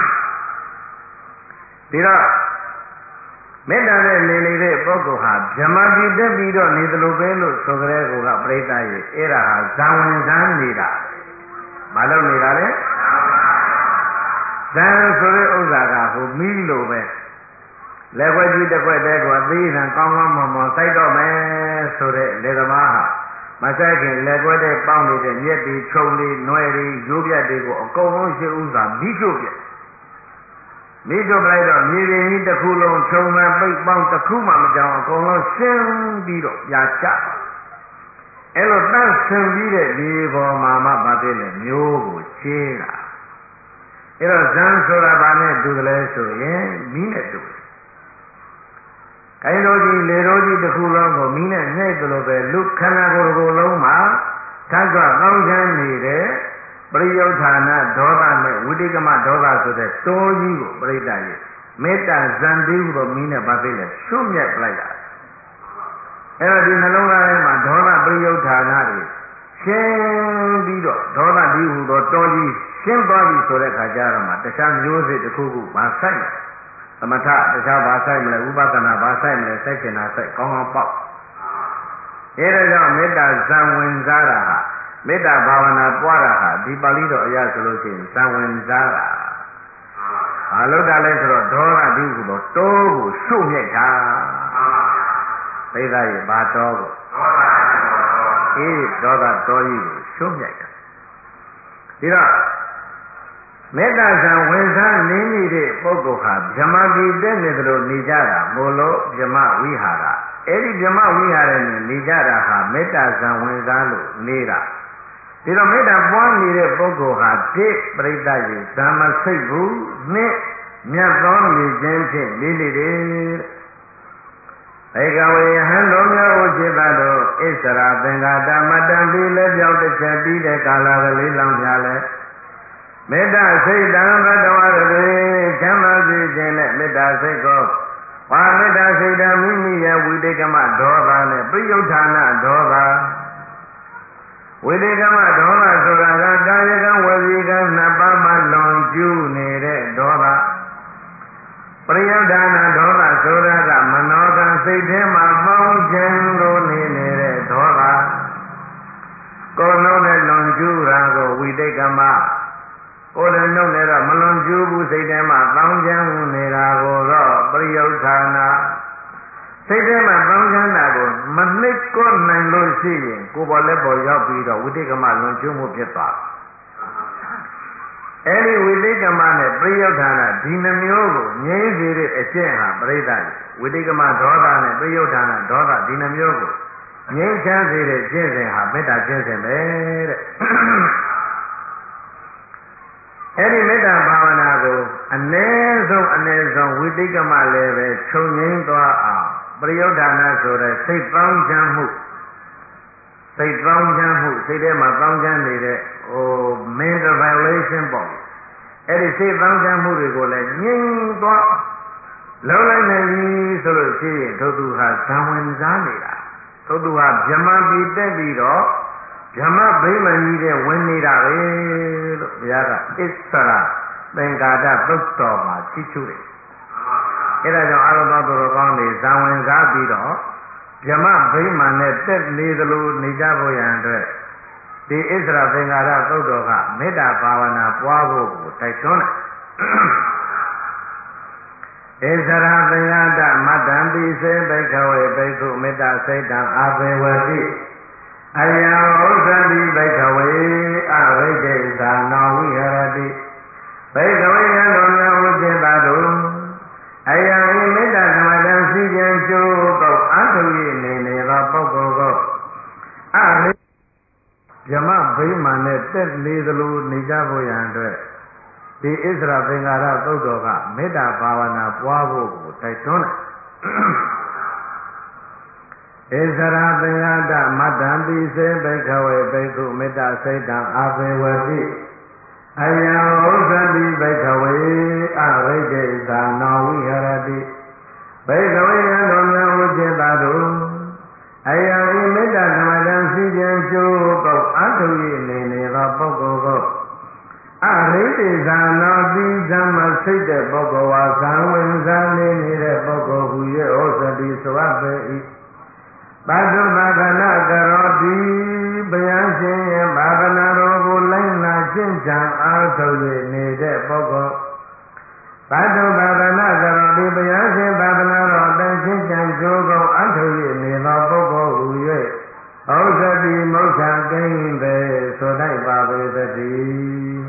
ဒီတော့မေတ္တာနဲ့နေနေတဲ့ပုဂ္ဂိုလ်ဟာဗြဟ္မာပြည်တက်ပြီးတော့နေသလိုပဲလို့ဆိုကြတဲ့ကောကပြိဿရဲ့အဲ့ဒါဟာဇံဝင်ဇံနေတာမလုပ်နေတာလေဇံဆိုတဲ့ဥစ္စာကဟိုမီးလိုပဲလက်ခွက်ကြီးတစ်ခွက်တည်းကအသေးအံကောင်းကောင်းမွန်မွန်စိုက်တော့မယ်ဆိုတဲ့လေသမားဟာမစိုက်ခင်လက်ခွက်တည်းပေါင်းနေတဲ့မြက်တွေခြုံတွေနွယ်တွေရိုးပြတ်တွေကိုအကုန်လုံးရှိဥစ္စာမိကျုပ်ပြမိကျုပ်လိုက်တော့မြေပြင်ကြီးတစ်ခုလုံးခြုံမှပိတ်ပေါင်းတစ်ခုမှမကြောင်အကုန်လုံးရှင်းပြီးတော့ပြာချအဲ့လိုတန့်ဆင်ပြီးတဲ့ဒီပေါ်မှာမှမဖြစ်လေမျိုးကိုချေးတာအဲ့တော့ဇံဆိုတာဘာနဲ့တူတယ်လဲဆိုရင်မီးနဲ့တူတယ်ကိုင်းတော်ကြီးလေတော်ကြီးတစ်ခုလုံးကိုမီးနဲ့ညှိတယ်လို့ပဲလူခန္ဓာကိုယ်တစ်ခုလုံးမှာသတ်ကြကောင်းချမ်းနေတဲ့ပရိယုဌာဏဒေါသနဲ့ဝိတိကမဒေါသဆိုတဲ့တောကြီးကိုပြိတ္တရဲ့မေတ္တာဇံတိဟုသောမီးနဲ့ပါသိလဲရှုမြတ်လိုက်တာအဲ့တော့ဒီနှလုံးသားထဲမှာဒေါသပရိယုဌာဏတွေရှင်းပြီးတော့ဒေါသဒီဟုသောတောကြီးရှင်းသွားပြီဆိုတဲ့ခါကျတော့မှတခြားမျိုးစစ်တစ်ခုခုမဆိုင်ဘူးသမထတခြားဘာဆိုင်မလဲဥပဒနာဘာဆိုင်မလဲစိုက်ချင်တာစိုက်ကောင်းကောင်းပေါက်အဲဒါကြောင့်မေတ္တာဇံဝင်စားတာဟာမေတ္တာဘာဝနာပွားတာဟာဒီပါဠိတော်အရဆိုလို့ရှိရင်ဇံဝင်စားတာဘာလို့တာလဲဆိုတော့ဒေါသဒီဟုသောတောကိုရှုမြတ်တာသိသားရဲ့ဘာတောကိုအေးဒေါသတောကြီးကိုရှုမြတ်တာဒီတော့မေတ္တာဇံဝင်စားနေနေတဲ့ပုဂ္ဂိုလ်ဟာဗြဟ္မာပြည်တက်နေသလိုနေကြတာမို့လို့ဗြဟ္မဝိဟာရအဲ့ဒီဗြဟ္မဝိဟာရနဲ့နေကြတာဟာမေတ္တာဇံဝင်စားလို့နေတာဒီတော့မေတ္တာပွားနေတဲ့ပုဂ္ဂိုလ်ဟာတိပရိသတ်ကြီးဇာမစိတ်ဘူးနှစ်မြတ်သောနေခြင်းဖြင့်နေနေတယ်ဧကဝေဟံတော်များဥจิตတို့ဣစ္ဆရာသင်္ဃာတမတံပြီးလက်ပြောက်တစ်ချက်ပြီးတဲ့ကာလကလေးလောင်ပြလဲမေတ္တာစိတ်တံဘဒဝရတိချမ်းသာစေခြင်းနဲ့မေတ္တာစိတ်ကိုဝါမေတ္တာစိတ်တံမိမိရဲ့ဝိတေကမဒေါသနဲ့ပရိယုဌာဏဒေါသဝိတေကမဒေါသဆိုတာကကာယကံဝစီကံနှစ်ပါးမှလွန်ကျူးနေတဲ့ဒေါသပရိယုဌာဏဒေါသဆိုတာကမနောကံစိတ်ထဲမှာပေါင်းခြင်းကိုနေနေတဲ့ဒေါသကိုယ်လုံးနဲ့လွန်ကျူးတာကိုဝိတေကမကိုယ်လည်းနှုတ်နဲ့တော့မလွန်ကျူးဘူးစိတ်ထဲမှာတောင်းချမ်းနေတာကိုတော့ပရိယုဌာဏစိတ်ထဲမှာတောင်းချမ်းတာကိုမနှိပ်ကောနိုင်လို့ရှိရင်ကိုယ်ပေါ်လက်ပေါ်ရောက်ပြီးတော့ဝိတိကမလွန်ကျူးမှုဖြစ်သွားအဲဒီဝိတိကမနဲ့ပရိယုဌာဏဒီနှမျိုးကိုငြိမ်းစေတဲ့အကျင့်ဟာပရိသတ်ဝိတိကမဒေါသနဲ့ပရိယုဌာဏဒေါသဒီနှမျိုးကိုငြိမ်းချမ်းစေတဲ့ကျင့်စဉ်ဟာမေတ္တာကျင့်စဉ်ပဲတဲ့အဲ့ဒီမေတ္တာဘာဝနာကိုအ ਨੇ ဆုံးအ ਨੇ ဆုံးဝိတိကမလည်းပဲခြုံငိမ့်သွားအောင်ပရိယုဌာဏဆိုတဲ့စိတ်ပေါင်းချမ်းမှုစိတ်ပေါင်းချမ်းမှုစိတ်ထဲမှာပေါင်းချမ်းနေတဲ့ဟို mental violation ပေါ့အဲ့ဒီစိတ်ပေါင်းချမ်းမှုတွေကိုလည်းငြိမ့်သွားလုံးလိုက်နေပြီဆိုလို့ရှိရင်ထိုသူဟာဇံဝင်စားနေတာထိုသူဟာဗြဟ္မာပြည်တက်ပြီးတော့ဗြဟ္မဗိမာန်ကြီးတဲ့ဝင်နေတာပဲလို့ဘုရားကဣစ္ဆရာသင်္ကာတသုတ်တော်မှာချီးကျူးတယ်အဲ့ဒါကြောင့်အလုံးသောသူတော်ကောင်းတွေဇံဝင်စားပြီးတော့ဗြဟ္မဗိမာန်နဲ့တက်နေသလိုနေကြဖို့ရန်အတွက်ဒီဣသရသင်္ကာရသုတ်တော်ကမေတ္တာဘာဝနာပွားဖို့ကိုတိုက်တွန်းတယ်ဣသရသင်္ကာတမတ္တံပိစေဘိက္ခဝေဘိက္ခုမေတ္တာစိတ်တံအာဘေဝတိအယံဥစ္စတိဘိက္ခဝေအဝိဒေသာနောဝိဟရတိဘိက္ခဝေယံတော်များဝိသေတာတို့အယံဤမေတ္တာကမ္မတံစီကံကျိုးကောက်အထု၍နေနေသောပုဂ္ဂိုလ်ကိုအရိဗြဟ္မဗိမာန်နဲ့တက်နေသလိုနေကြဖို့ရန်အတွက်ဒီဣသရသင်္ကာရသုတ်တော်ကမေတ္တာဘာဝနာပွားဖို့ကိုတိုက်တွန်းတယ်ဣသရသင်္ကာတမတ္တံပိစေဘိက္ခဝေဘိက္ခုမေတ္တာစိတ်တံအာဘေဝတိအယံဥစ္စတိဘိက္ခဝေအရိဒေသာနောဝိဟရတိဘိက္ခဝေယံတော်များဝိသေတာတို့အယံဤမေတ္တာကမ္မတံစီကံကျိုးကောက်အထု၍နေနေသောပုဂ္ဂိုလ်ကိုအရိဒေသာနောတိဓမ္မစိတ်တဲ့ပုဂ္ဂိုလ်ဟာဇံဝင်စားနေနေတဲ့ပုဂ္ဂိုလ်ဟူ၍ဩဇတိဆိုအပ်ပေ၏ဘဒုဘာဂနာကရောတိဘုရားရှင်ရဲ့ဘာဝနာတော်ကိုလိုက်နာကျင့်ကြံအားထုတ်၍နေတဲ့ပုဂ္ဂိုလ်ဘဒုဘာဂနာကရောတိဘုရားရှင်ဘာဝနာတော်အတိုင်းကျင့်ကြံကြိုးကောင်းအားထုတ်၍နေသောပုဂ္ဂိုလ်ဟူ၍ဩဇတိမုဋ္ဌာကိဉ္စေဆိုတိုက်ပါပေသတည်း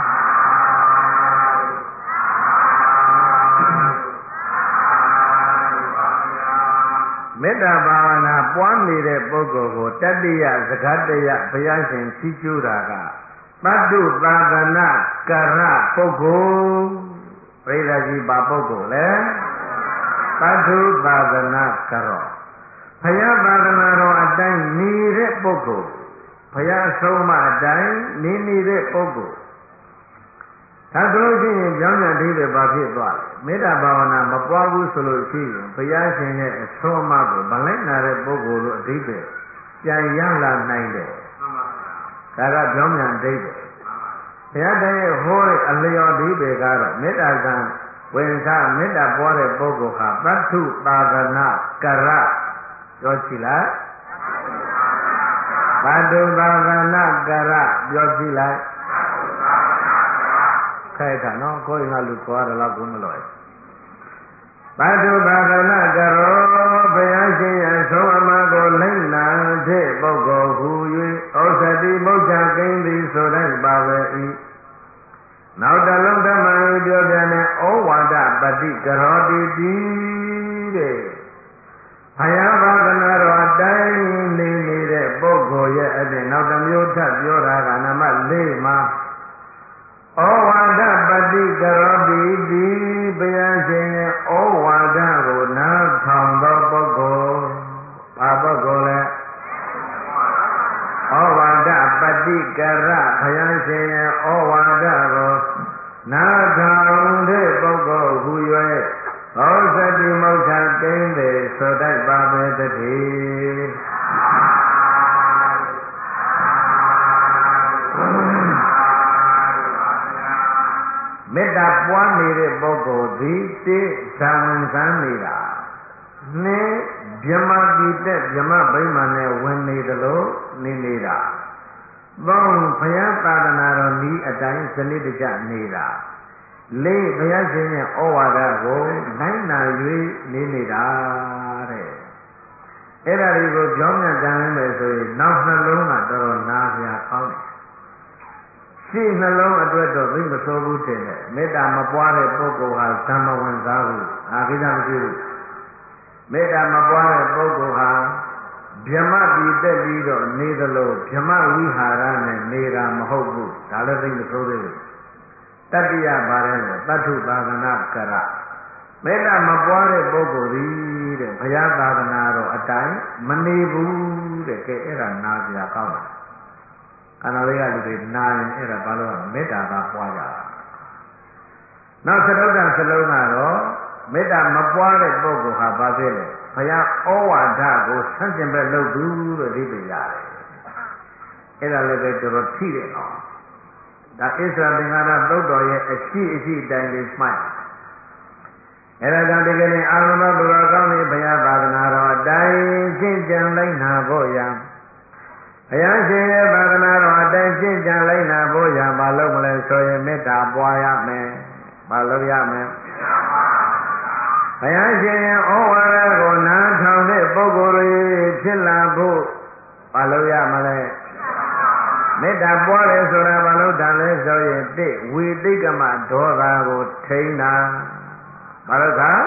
မေတ္တာဘာဝနာပွားနေတဲ့ပုဂ္ဂိုလ်ကိုတတ္တိယစဂတယဘုရားရှင်ချီးကျူးတာကပတ္တုသာသနာကရပုဂ္ဂိုလ်ပရိသတ်ကြီးပါပုဂ္ဂိုလ်လဲပတ္တုသာသနာကရောဘုရားသာသနာတော်အတိုင်းနေတဲ့ပုဂ္ဂိုလ်ဘုရားဆုံးမအတိုင်းနေနေတဲ့ပုဂ္ဂိုလ်ဒါဆိုလို့ရှိရင်ကြောင်းကြတိပဲဘာဖြစ်သွားလဲမေတ္တာဘာဝနာမပွားဘူးဆိုလို့ရှိရင်ဘုရားရှင်ရဲ့အဆုံးအမကိုဗလိုက်နာတဲ့ပုဂ္ဂိုလ်လို့အဓိပ္ပာယ်ပြန်ရလာနိုင်တယ်ဒါကကြောင်းမြန်အဓိပ္ပာယ်ဘုရားတည်းရဲ့ဟောတဲ့အလျော်အဓိပ္ပာယ်ကတော့မေတ္တာကံဝင်စားမေတ္တာပွားတဲ့ပုဂ္ဂိုလ်ဟာပတ္ထုသာသနာကရပြောကြည့်လိုက်ပတ္ထုသာသနာကရပြောကြည့်လိုက်ခိုက်တာနော်ကိုယ်ငါလူခေါ်ရတော့ကိုမလို့ပတ္ထုသာသနာကရောဘုရားရှင်ရဲ့ဆုံးအမကိုလိုက်နာတဲ့ပုဂ္ဂိုလ်ဟူ၍ဩဇတိမုဋ္ဌာကိဉ္စီဆိုတိုင်းပါပဲ၏နောက်တလုံးဓမ္မကိုပြောပြတဲ့ဩဝါဒပတိကရောတိတိတဲ့ဘုရားဘာဝနာတော်အတိုင်းနေနေတဲ့ပုဂ္ဂိုလ်ရဲ့အပြင်နောက်တစ်မျိုးထပ်ပြောတာကနံပါတ်၄မှာဩဝါဒပတိကရောတိတိဘုရားရှင်ရဲ့ဩဝါဒကိုနားထောင်သောပုဂ္ဂိုလ်ဘာပုဂ္ဂိုလ်လဲဩဝါဒပတိကရဘုရားရှင်ရဲ့ဩဝါဒကိုနားထောင်တဲ့ပုဂ္ဂိုလ်ဟူ၍ဩဇတိမုဋ္ဌာကိဉ္စေဆိုတတ်ပါပေတည်းမေတ္တာပွားနေတဲ့ပုဂ္ဂိုလ်သည်တိဇံဝင်စားနေတာနှစ်ဗြဟ္မတိတက်ဗြဟ္မဗိမာန်နဲ့ဝင်နေသလိုနေနေတာသုံးဘုရားသာသနာတော်ဤအတိုင်းစနစ်တကျနေတာလေးဘုရားရှင်ရဲ့ဩဝါဒကိုနိုင်နာ၍နေနေတာတဲ့အဲ့ဒါတွေကိုကြောင်းမြန်ကြံမယ်ဆိုရင်နောက်နှလုံးကတော်တော်နားပြကောင်းတယ်ရှင်းနှလုံးအတွက်တော့သိမဆိုးဘူးတင်တယ်မေတ္တာမပွားတဲ့ပုဂ္ဂိုလ်ဟာဇံမဝင်စားဘူးအာကိစ္စမရှိဘူးမေတ္တာမပွားတဲ့ပုဂ္ဂိုလ်ဟာဗြဟ္မပြည်တက်ပြီးတော့နေသလိုဗြဟ္မဝိဟာရနဲ့နေတာမဟုတ်ဘူးဒါလည်းသိမဆိုးသေးဘူးတတ္တိယပါတယ်လေတတ္ထုသာသနာကရမေတ္တာမပွားတဲ့ပုဂ္ဂိုလ်သည်တဲ့ဘုရားသာသနာတော်အတိုင်းမနေဘူးတဲ့ကဲအဲ့ဒါနာစရာကောင်းတယ်ခန္ဓာလေးကလူတွေနာရင်အဲ့ဒါဘာလို့လဲမေတ္တာသာပွားကြတာနောက်သတုတ္တစလုံးကတော့မေတ္တာမပွားတဲ့ပုဂ္ဂိုလ်ဟာဘာဖြစ်လဲဘုရားဩဝါဒကိုဆန့်ကျင်ဘက်လုပ်သူလို့ဒီပြရတယ်အဲ့ဒါလည်းပဲတော်တော်ထိတယ်နော်ဒါဣစ္ဆာသင်္ကာရသုတ်တော်ရဲ့အရှိအရှိတိုင်းလေးမှတ်အဲ့ဒါကြောင့်ဒီကနေ့အာရမဘုရားကောင်းတဲ့ဘုရားသာသနာတော်အတိုင်းရှင်းကြံလိုက်နာဖို့ရဘုရားရှင်ရဲ့သာသနာတော်အတိုင်းရှင်းကြံလိုက်နာဖို့ရမလုပ်မလဲဆိုရင်မေတ္တာပွားရမယ်မလုပ်ရမယ်ဘုရားရှင်ရဲ့ဩဝါဒကိုနားထောင်တဲ့ပုဂ္ဂိုလ်တွေဖြစ်လာဖို့မလုပ်ရမလဲမေတ္တာပွားတယ်ဆိုတာမလုပ်တာလဲဆိုရင်တိဝိတိကမဒေါသကိုထိန်းတာဘာလို့သာ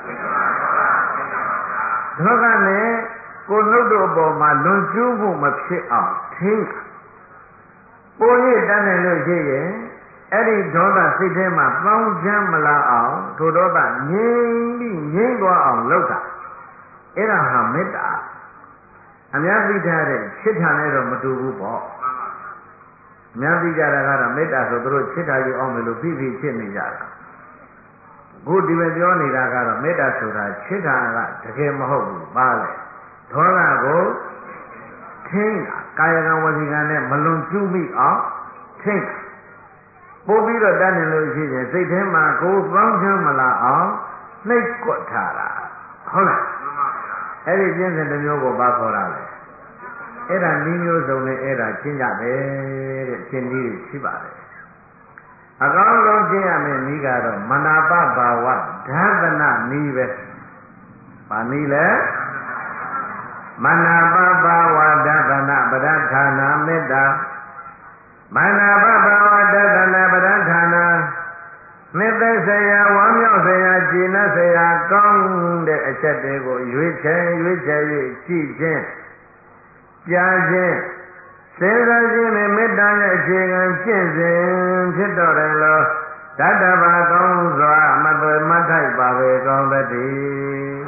ဒေါသနဲ့ကိုယ်နှုတ်တို့အပေါ်မှာလွန်ကျူးမှုမဖြစ်အောင်ထိန်းတာပိုရတတ်တယ်လို့ရှိရင်အဲ့ဒီဒေါသစိတ်ထဲမှာပေါင်းချမ်းမလာအောင်ထိုဒေါသငြိမ်းပြီးငြိမ်းသွားအောင်လုပ်တာအဲ့ဒါဟာမေတ္တာအများသိထားတဲ့ချစ်တာနဲ့တော့မတူဘူးပေါ့အများသိကြတာကတော့မေတ္တာဆိုသူတို့ချစ်တာယူအောင်မလို့ဖိဖိချစ်နေကြတာခုဒီပဲပြောနေတာကတော့မေတ္တာဆိုတာချစ်တာကတကယ်မဟုတ်ဘူးပါလေဒေါသကိုထိန်းတာကာယကံဝစီကံနဲ့မလွန်ကျူးမိအောင်ထိန်းပို့ပြီးတော့တတ်နေလို့ရှိရင်စိတ်ထဲမှာကိုယ်ပေါင်းချမ်းမလာအောင်နှိပ်ကွက်ထားတာဟုတ်လားအဲ့ဒီကျင့်စဉ်တစ်မျိုးကိုဘာခေါ်တာလဲအဲ့ဒါနည်းမျိုးစုံနဲ့အဲ့ဒါရှင်းကြတယ်တဲ့ရှင်းနည်းရှိပါတယ်အကောင်းဆုံးရှင်းရမယ့်နည်းကတော့မနာပဘာဝဓာတနာနည်းပဲ။ဘာနည်းလဲမနာပဘာဝဓာတနာပဒဌာနာမေတ္တာမနာပဘာဝဓာတနာပဒဌာနာမေတ္တာဆရာဝမ်းမြောက်ဆရာကျင့်ဆရာကောင်းတဲ့အချက်တွေကိုရွေးချယ်ရွေးချယ်၍ကြည့်ခြင်းကြားခြင်းစေတခြင်းနဲ့မေတ္တာရဲ့အခြေခံကျင့်စဉ်ဖြစ်တော်တယ်လို့တတ္တဘာကောင်းစွာမသွေမထိုက်ပါပဲကောင်းသတည်း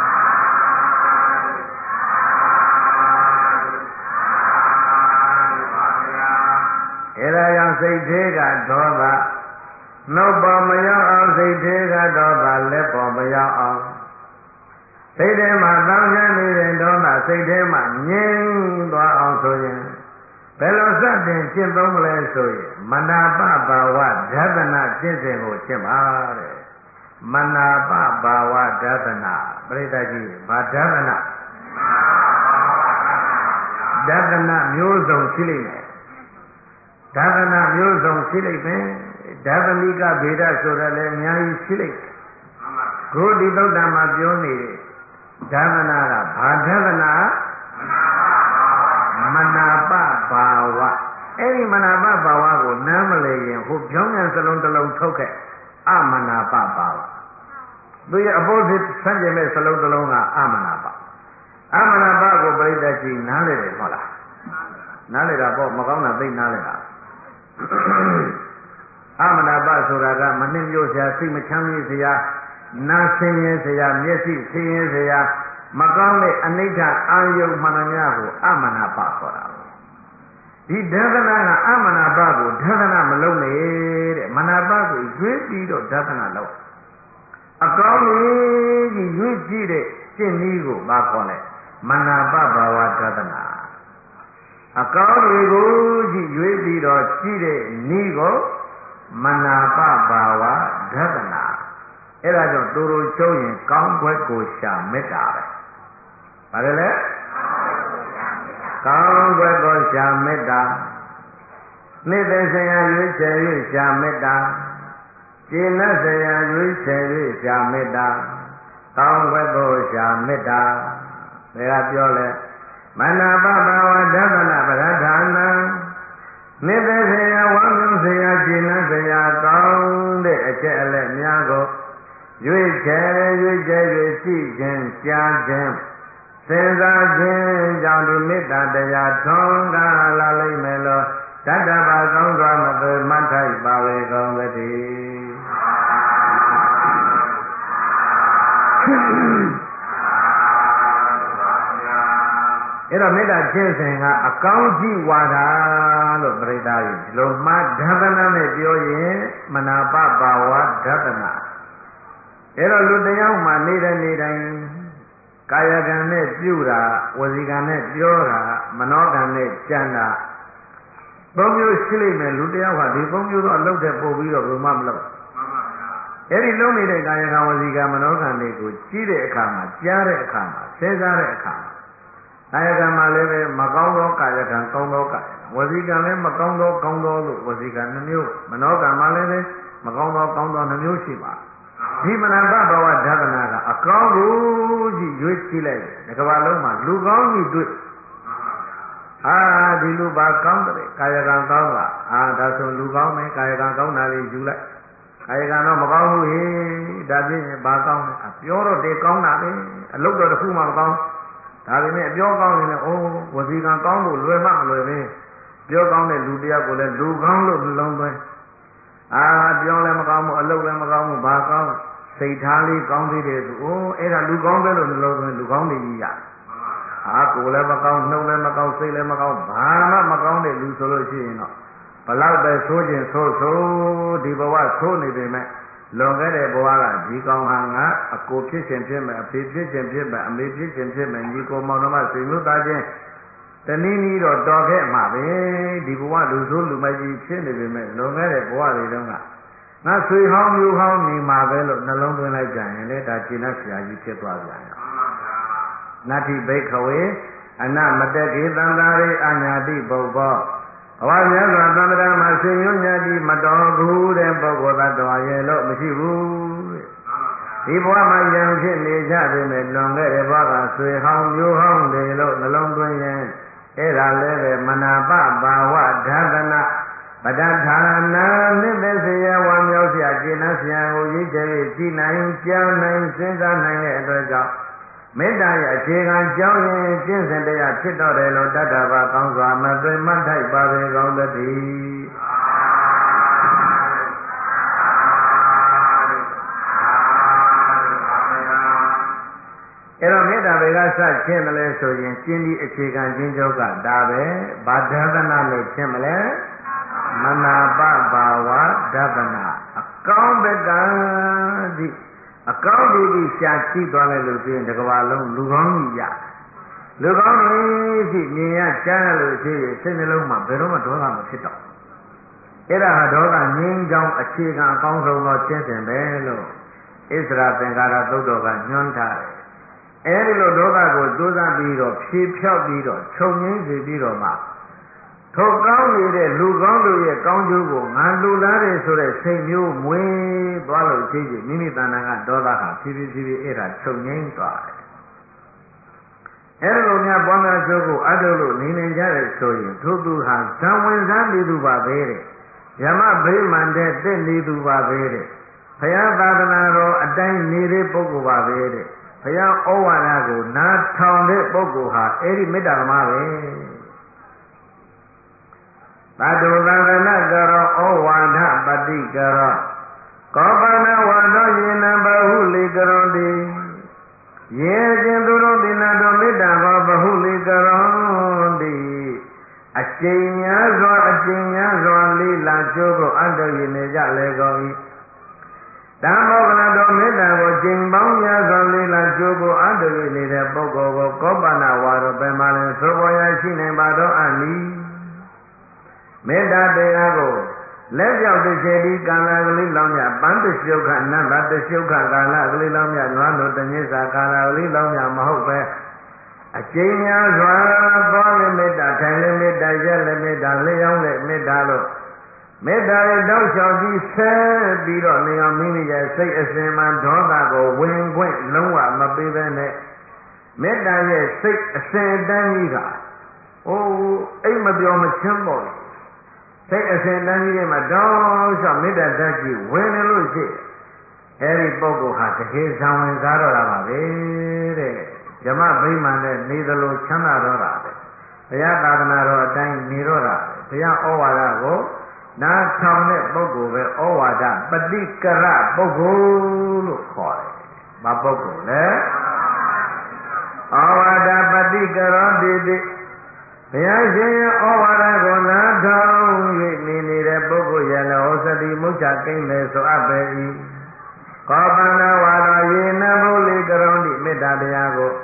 အဲဒါကြောင့်စိတ်သေးကဒေါသနှုတ်ပေါ်မရောက်အောင်စိတ်သေးကဒေါသလက်ပေါ်မရောက်အောင်စိတ်ထဲမှာတောင်းချမ်းနေတဲ့ဒေါသစိတ်ထဲမှာငြိမ်းသွားအောင်ဆိုရင်ဘယ်လိုစတင်ရှင်းသုံးမလဲဆိုရင်မနာပဘာဝဓာတနာရှင်းစဉ်ကိုရှင်းပါတဲ့မနာပဘာဝဓာတနာပြိဿကြီးဘာဓာတနာဓာတနာမျိုးစုံရှိလိမ့်မယ်ဓာတနာမျိုးစုံရှိလိမ့်မယ်ဓာတနိကဗေဒဆိုရလည်းအများကြီးရှိလိမ့်မယ်ခုဒီသုတ်တံမှာပြောနေတဲ့ဓာတနာကဘာဓာတနာမနာပဘာဝအဲ့ဒီမနာပဘာဝကိုနားမလည်ရင်ဟိုပြောင်းပြန်စလုံးတစ်လုံးထုတ်ခဲ့အမနာပဘာဝသူရဲ့အဖို့ဖြစ်ဆန့်ကျင်မဲ့စလုံးတစ်လုံးကအမနာပအမနာပကိုပြိဿကြီးနားလေတယ်ဟုတ်လားနားလေတာပေါ့မကောင်းတာသိနားလေတာအမနာပဆိုတာကမနှင်းမျိုးစရာစိတ်မချမ်းမြေ့စရာနားဆင်းရဲစရာမျက်စိဆင်းရဲစရာမကောင်းတဲ့အနိဋ္ဌအာယုမှန်သမျှကိုအမနာပခေါ်တာဒီဓာတနာကအမနာပကိုဓာတနာမလုံးနဲ့တဲ့မနာပကိုရွေးပြီးတော့ဓာတနာလုပ်အကောင်းလေးကြီးရွေးကြည့်တဲ့ရှင်းနည်းကိုမခေါ်နဲ့မနာပဘာဝဓာတနာအကောင်းတွေကိုကြည့်ရွေးပြီးတော့ကြည့်တဲ့နည်းကိုမနာပဘာဝဓာတနာအဲ့ဒါကြောင့်တူတူကျုံးရင်ကောင်းဘွက်ကိုရှာမေတ္တာပဲဘာလဲလဲကောင်းဘွက်ကိုရှာမေတ္တာနေ့သက်ဆရာရွေးချယ်၍ရှာမေတ္တာကျင့်တဲ့ဆရာရွေးချယ်၍ရှာမေတ္တာကောင်းဘွက်ကိုရှာမေတ္တာဒါကပြောလဲမနာပဘာဝဓာတနာပရဌာနာနေ့သက်ဆရာဝမ်းမြောက်ဆရာကျင့်တဲ့ဆရာကောင်းတဲ့အချက်အလက်များကိုရွေးချယ်ရွေးချယ်၍ရှိခြင်းကြားခြင်းစဉ်းစားခြင်းကြောင့်ဒီမေတ္တာတရားထွန်းကားလာလိမ့်မယ်လို့တတ္တဗာကောင်းစွာမသွေမထိုက်ပါဝေကောင်းသတည်းအဲ့တော့မေတ္တာကျင့်စဉ်ကအကောင်းကြီးဝါဒလို့ပြိဿကြီးဒီလိုမှဓာတနာနဲ့ပြောရင်မနာပဘာဝဓာတနာအဲ့တော့လူတရားမှနေတဲ့နေတိုင်းကာယကံနဲ့ပြုတာဝစီကံနဲ့ပြောတာမနောကံနဲ့ကြံတာသုံးမျိုးရှိလိမ့်မယ်လူတယောက်ကဒီသုံးမျိုးတော့အလုပ်တဲ့ပို့ပြီးတော့ဘယ်မှမလုပ်အဲ့ဒီလုံးနေတဲ့ကာယကံဝစီကံမနောကံတွေကိုကြီးတဲ့အခါမှာကြားတဲ့အခါမှာစဉ်းစားတဲ့အခါမှာကာယကံမှာလည်းပဲမကောင်းသောကာယကံကောင်းသောကာယကံဝစီကံလည်းမကောင်းသောကောင်းသောလို့ဝစီကံနှမျိုးမနောကံမှာလည်းပဲမကောင်းသောကောင်းသောနှမျိုးရှိပါဒီမနတဘဝဓဒနာကအကောင်းကိုကြီးရွေးကြည့်လိုက်တယ်ဒီကမ္ဘာလုံးမှာလူကောင်းကြီးတွေ့အာဒီလူပါကောင်းတယ်ကာယကံကောင်းလားအာဒါဆိုလူကောင်းမယ်ကာယကံကောင်းတာလေးယူလိုက်ကာယကံတော့မကောင်းဘူးဟေးဒါဖြင့်ဘာကောင်းလဲအပြောတော့တေကောင်းတာပဲအလုပ်တော့တစ်ခုမှမကောင်းဒါပေမဲ့အပြောကောင်းရင်လည်းအိုးဝစီကံကောင်းဖို့လွယ်မှမလွယ်ပဲပြောကောင်းတဲ့လူတရားကိုလည်းလူကောင်းလို့နှလုံးသွင်းအာပြောလည်းမကောင်းဘူးအလုပ်လည်းမကောင်းဘူးဘာကောင်းစိတ်ထားလေးကောင်းသေးတယ်ဆိုအိုးအဲ့ဒါလူကောင်းပဲလို့နှလုံးသွင်းလူကောင်းနေကြီးရအာကိုယ်လည်းမကောင်းနှုတ်လည်းမကောင်းစိတ်လည်းမကောင်းဘာမှမကောင်းတဲ့လူဆိုလို့ရှိရင်တော့ဘလောက်ပဲဆိုးခြင်းဆိုးဆိုးဒီဘဝဆိုးနေပေမဲ့လွန်ခဲ့တဲ့ဘဝကဒီကောင်ဟာငါအကိုဖြစ်ခြင်းဖြစ်မယ်အဖေဖြစ်ခြင်းဖြစ်မယ်အမေဖြစ်ခြင်းဖြစ်မယ်ညီကိုမောင်နှမဆွေမျိုးသားချင်းတနည်းနည်းတော့တော်ခဲ့မှာပဲဒီဘဝလူဆိုးလူမိုက်ကြီးဖြစ်နေပေမဲ့လွန်ခဲ့တဲ့ဘဝတွေတုန်းကငါဆွေဟောင်းမျိုးဟောင်းနေမှာပဲလို့နှလုံးသွင်းလိုက်ကြရင်လေဒါကျင့်တ်ဆရာကြီးဖြစ်သွားပြန်ရောနတ္တိဘိက္ခဝေအနမတကေသံဃာရိအညာတိပုဗ္ဗောဘဝမြတ်စွာသံဃာမှာဆွေမျိုးညာတိမတော်ဘူးတဲ့ပုဂ္ဂိုလ်သတ္တဝါရဲ့လို့မရှိဘူးတဲ့ဒီဘဝမှာယံဖြစ်နေကြပေမဲ့လွန်ခဲ့တဲ့ဘဝကဆွေဟောင်းမျိုးဟောင်းတွေလို့နှလုံးသွင်းရင်အဲ့ဒါလည်းပဲမနာပဘာဝဓဒနာပဋ္ဌာနာနိသစေယဝါမြောက်เสียကျင့်တ်ဆရာကိုရည်ကျဲကြည်နိုင်ကြောင်းနိုင်စဉ်းစားနိုင်တဲ့အတွက်ကြောင့်မေတ္တာရဲ့အခြေခံကြောင်းရင်ကျင့်စဉ်တရားဖြစ်တော့တယ်လို့တတ္တဗာကောင်းစွာမသွေမှတ်ထိုက်ပါပဲကောင်းသတည်းအဲ့တော့မေတ္တာတွေကစရှင်းတယ်လဲဆိုရင်ကျင့်ဒီအခြေခံချင်းကြောကဒါပဲဘာဒသနာလို့ရှင်းမလဲမနာပဘာဝဒသနာအကောင်းဘက်ကဒီအကောင်းဒီဒီရှားကြည့်သွားလိုက်လို့ဆိုရင်ဒီကဘာလုံးလူကောင်းကြီးရလူကောင်းကြီးဖြစ်မြင်ရကြားရလို့ရှိရင်စိတ်နှလုံးမှာဘယ်တော့မှဒေါသမဖြစ်တော့အဲ့ဒါဟာဒေါသငြင်းကြောင်းအခြေခံအကောင်းဆုံးသောကျင့်စဉ်ပဲလို့ဣသရာသင်္ကာရသုတ်တော်ကညွှန်းထားတယ်အဲဒီလိုဒေါသကိုကြိုးစားပြီးတော့ဖြေဖြောက်ပြီးတော့ခြုံငင်းစေပြီးတော့မှထိုကောင်းနေတဲ့လူကောင်းတို့ရဲ့ကောင်းကျိုးကိုငါလူလားတယ်ဆိုတဲ့စိတ်မျိုးမွေးသွားလို့ရှိရင်မိမိတဏ္ဍာကဒေါသဟာဖြည်းဖြည်းဖြည်းဖြည်းအဲ့ဒါချုပ်ငိမ့်သွားတယ်။အဲ့လိုများပွားများကျိုးကိုအတုလို့နေနေကြတဲ့ဆိုရင်ထိုသူဟာဇံဝင်စားနေသူပါပဲတဲ့။ယမဗိမာန်တဲ့တက်နေသူပါပဲတဲ့။ဘုရားသာသနာတော်အတိုင်းနေတဲ့ပုဂ္ဂိုလ်ပါပဲတဲ့။ဘုရားဩဝါဒကိုနားထောင်တဲ့ပုဂ္ဂိုလ်ဟာအဲ့ဒီမေတ္တာသမားပဲ။သတ္တုသံဃနာကရောဩဝါဒပတိကရောကောပနဝါဒောယေနဘဟုလေကရောတိယေခြင်းသူတို့ဒီနာတော်မေတ္တာဘောဘဟုလေကရောတိအကျဉ်းများစွာအကျဉ်းများစွာလေးလာကျိုးကိုအတ္တရည်နေကြလေကုန်၏ဓမ္မောကလတော်မေတ္တာကိုကျင့်ပေါင်းများစွာလေးလာကျိုးကိုအတ္တရည်နေတဲ့ပုဂ္ဂိုလ်ကိုကောပနဝါဒောပဲမှလည်းသို့ပေါ်ရရှိနေပါတော့အနိမေတ္တာတရားကိုလက်ပြောက်တစ်ချက်ဒီကာလကလေးလောင်းမြပန်းတရှုခနတ်ဘတရှုခကာလကလေးလောင်းမြနွားတို့တညစ္စာကာလကလေးလောင်းမြမဟုတ်ပဲအကျဉ်းများစွာသွားလည်းမေတ္တာထိုင်လည်းမေတ္တာရက်လည်းမေတ္တာလျောင်းလည်းမေတ္တာလို့မေတ္တာရဲ့တောက်လျှောက်ကြီးဆက်ပြီးတော့နေအောင်မိမိရဲ့စိတ်အစဉ်မှဒေါသကိုဝင်ခွင့်လုံးဝမပေးဘဲနဲ့မေတ္တာရဲ့စိတ်အစဉ်တန်းကြီးကအိုးအိမ်မပြောမချင်းပေါ့စိတ်အစဉ်တန်းကြီးမှာတောင်းလျှောက်မေတ္တာဓာတ်ကြီးဝင်နေလို့ရှိအဲဒီပုဂ္ဂိုလ်ဟာတကယ်ဇံဝင်စားတော့တာပါပဲတဲ့ဓမ္မဗိမာန်နဲ့နေသလိုချမ်းသာတော့တာပဲဘုရားသာသနာတော်အတိုင်းနေတော့တာဘုရားဩဝါဒကိုနားထောင်တဲ့ပုဂ္ဂိုလ်ပဲဩဝါဒပฏิကရပုဂ္ဂိုလ်လို့ခေါ်တယ်။ဘာပုဂ္ဂိုလ်လဲ။ဩဝါဒပฏิကရောတိတိဘုရားရှင်ရဲ့ဩဝါဒကိုနားထောင်၍နေနေတဲ့ပုဂ္ဂိုလ်ရဲ့လောသတိမုစ္ဆာကိမ့်မယ်ဆိုအပ်ပေ၏။ကောပန္နဝါဒယေနဘုလိကရုံတိမေတ္တာတရားကို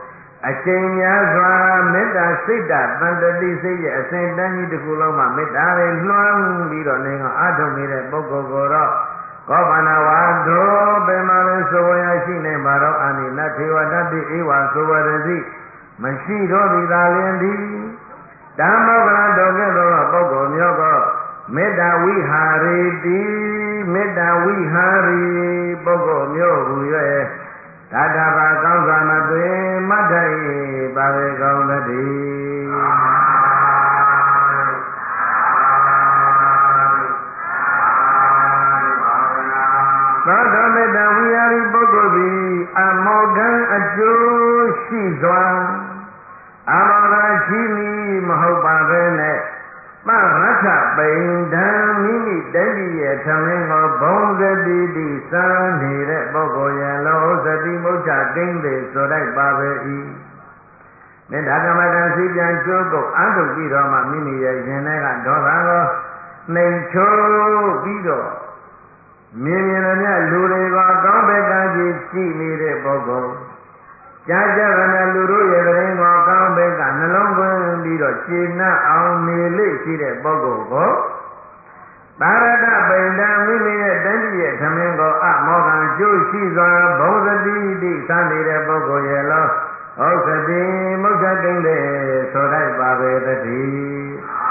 အချိန်များစွာမေတ္တာစိတ်တတန်တတိစိတ်ရဲ့အစဉ်တန်းကြီးတစ်ခုလုံးမှာမေတ္တာတွေလွှမ်းပြီးတော့နေကအာထုံနေတဲ့ပုဂ္ဂိုလ်ကိုတော့ကောပနာဝါဒိုပင်မလေးဆိုဝရရှိနေပါတော့အာနိနထေဝတ္တိဧဝဆိုဝရစီမရှိတော့သည်သာလျင်သည်ဓမ္မောကလတော်ကဲ့သို့သောပုဂ္ဂိုလ်မျိုးကမေတ္တာဝိဟာရီတိမေတ္တာဝိဟာရီပုဂ္ဂိုလ်မျိုးဟူ၍တတဘာကောင်းစွာမသွေမတ်တိုင်ပါပဲကောင်းသတည်းသောတောမေတ္တာဝိဟာရီပုဂ္ဂိုလ်သည်အမောကံအကျိုးရှိစွာအမောကရှိမည်မဟုတ်ပါပဲနဲ့မရထပိန်ဒံမိမိတည်းပြည်ရဲ့ထမင်းကိုဘုံစတိတိစံနေတဲ့ပုဂ္ဂိုလ်ရဲ့လောစတိမုဋ္ဌကိန်းသေးဆိုတိုက်ပါပဲ၏မေတ္တာကမ္မတန်စီပြန်ကျိုးကိုအထုတ်ပြီးတော့မှမိမိရဲ့ရင်ထဲကဒေါသကိုနှိမ်ချိုးပြီးတော့မြင်မြင်လည်းလူတွေကကောင်းတဲ့ကံကြီးရှိနေတဲ့ပုဂ္ဂိုလ်ကြာကြာနဲ့လူတို့ရဲ့ရင်ကိုကောင်းတဲ့ကနှလုံးသွင်းပြီးတော့ရှင်းနှအောင်နေလိမ့်ရှိတဲ့ပုဂ္ဂိုလ်ကိုသာရတပိန္ဒမိမိရဲ့တန်တိရဲ့သမင်းကိုအမောကံကျိုးရှိစွာဘုံစတိတိစံနေတဲ့ပုဂ္ဂိုလ်ရဲ့လောဩသတိမုဋ္ဌကိန်းတဲ့ဆိုတိုက်ပါပဲတည်း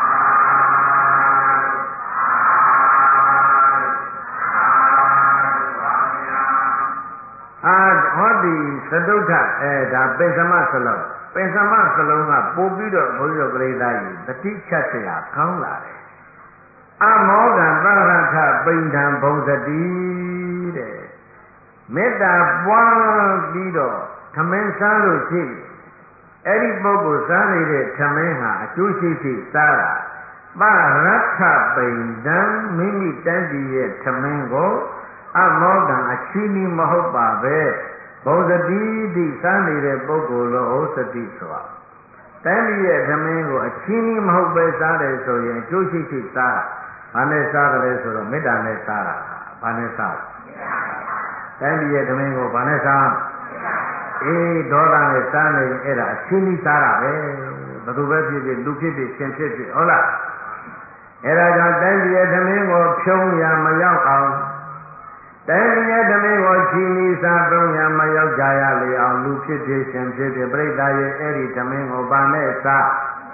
အာဟောဒီသတုဋ္ဌအဲဒါပိသမစလုံးပိသမစလုံးကပို့ပြီးတော့ဘုန်းကြီးတို့ပြိဿကြီးတတိချက်เสียခေါင်းလာတယ်အမောကံသရထပိဋ္ဌံဘုံစတိတဲ့မေတ္တာပွားပြီးတော့ခမင်းစားလို့ရှိအဲ့ဒီပုဂ္ဂိုလ်စားနေတဲ့ခမင်းဟာအကျိုးရှိရှိစားတာပရထပိဋ္ဌံမိမိတန်းတည်ရဲ့ခမင်းကိုအမောကံအချီးနီးမဟုတ်ပါပဲဘုံစတိတိစားနေတဲ့ပုဂ္ဂိုလ်လို့ဩစတိဆိုတာတန်းကြီးရဲ့သမင်းကိုအချီးနီးမဟုတ်ပဲစားတယ်ဆိုရင်အကျိုးရှိရှိစားတာဘာနဲ့စားကြလဲဆိုတော့မေတ္တာနဲ့စားတာဘာနဲ့စားတန်းကြီးရဲ့သမင်းကိုဘာနဲ့စားအေးဒေါသနဲ့စားနေရင်အဲ့ဒါအချီးနီးစားတာပဲဘယ်သူပဲဖြစ်ဖြစ်လူဖြစ်ဖြစ်ရှင်ဖြစ်ဖြစ်ဟုတ်လားအဲ့ဒါကြောင့်တန်းကြီးရဲ့သမင်းကိုဖြုံးရမရောက်အောင်တိုင်းရဲ့တမင်းကိုချီးနီးစားသုံးရမရောက်ကြရလေအောင်လူဖြစ်ဖြစ်ရှင်ဖြစ်ဖြစ်ပြိဿရဲ့အဲ့ဒီတမင်းကိုပါနဲ့စား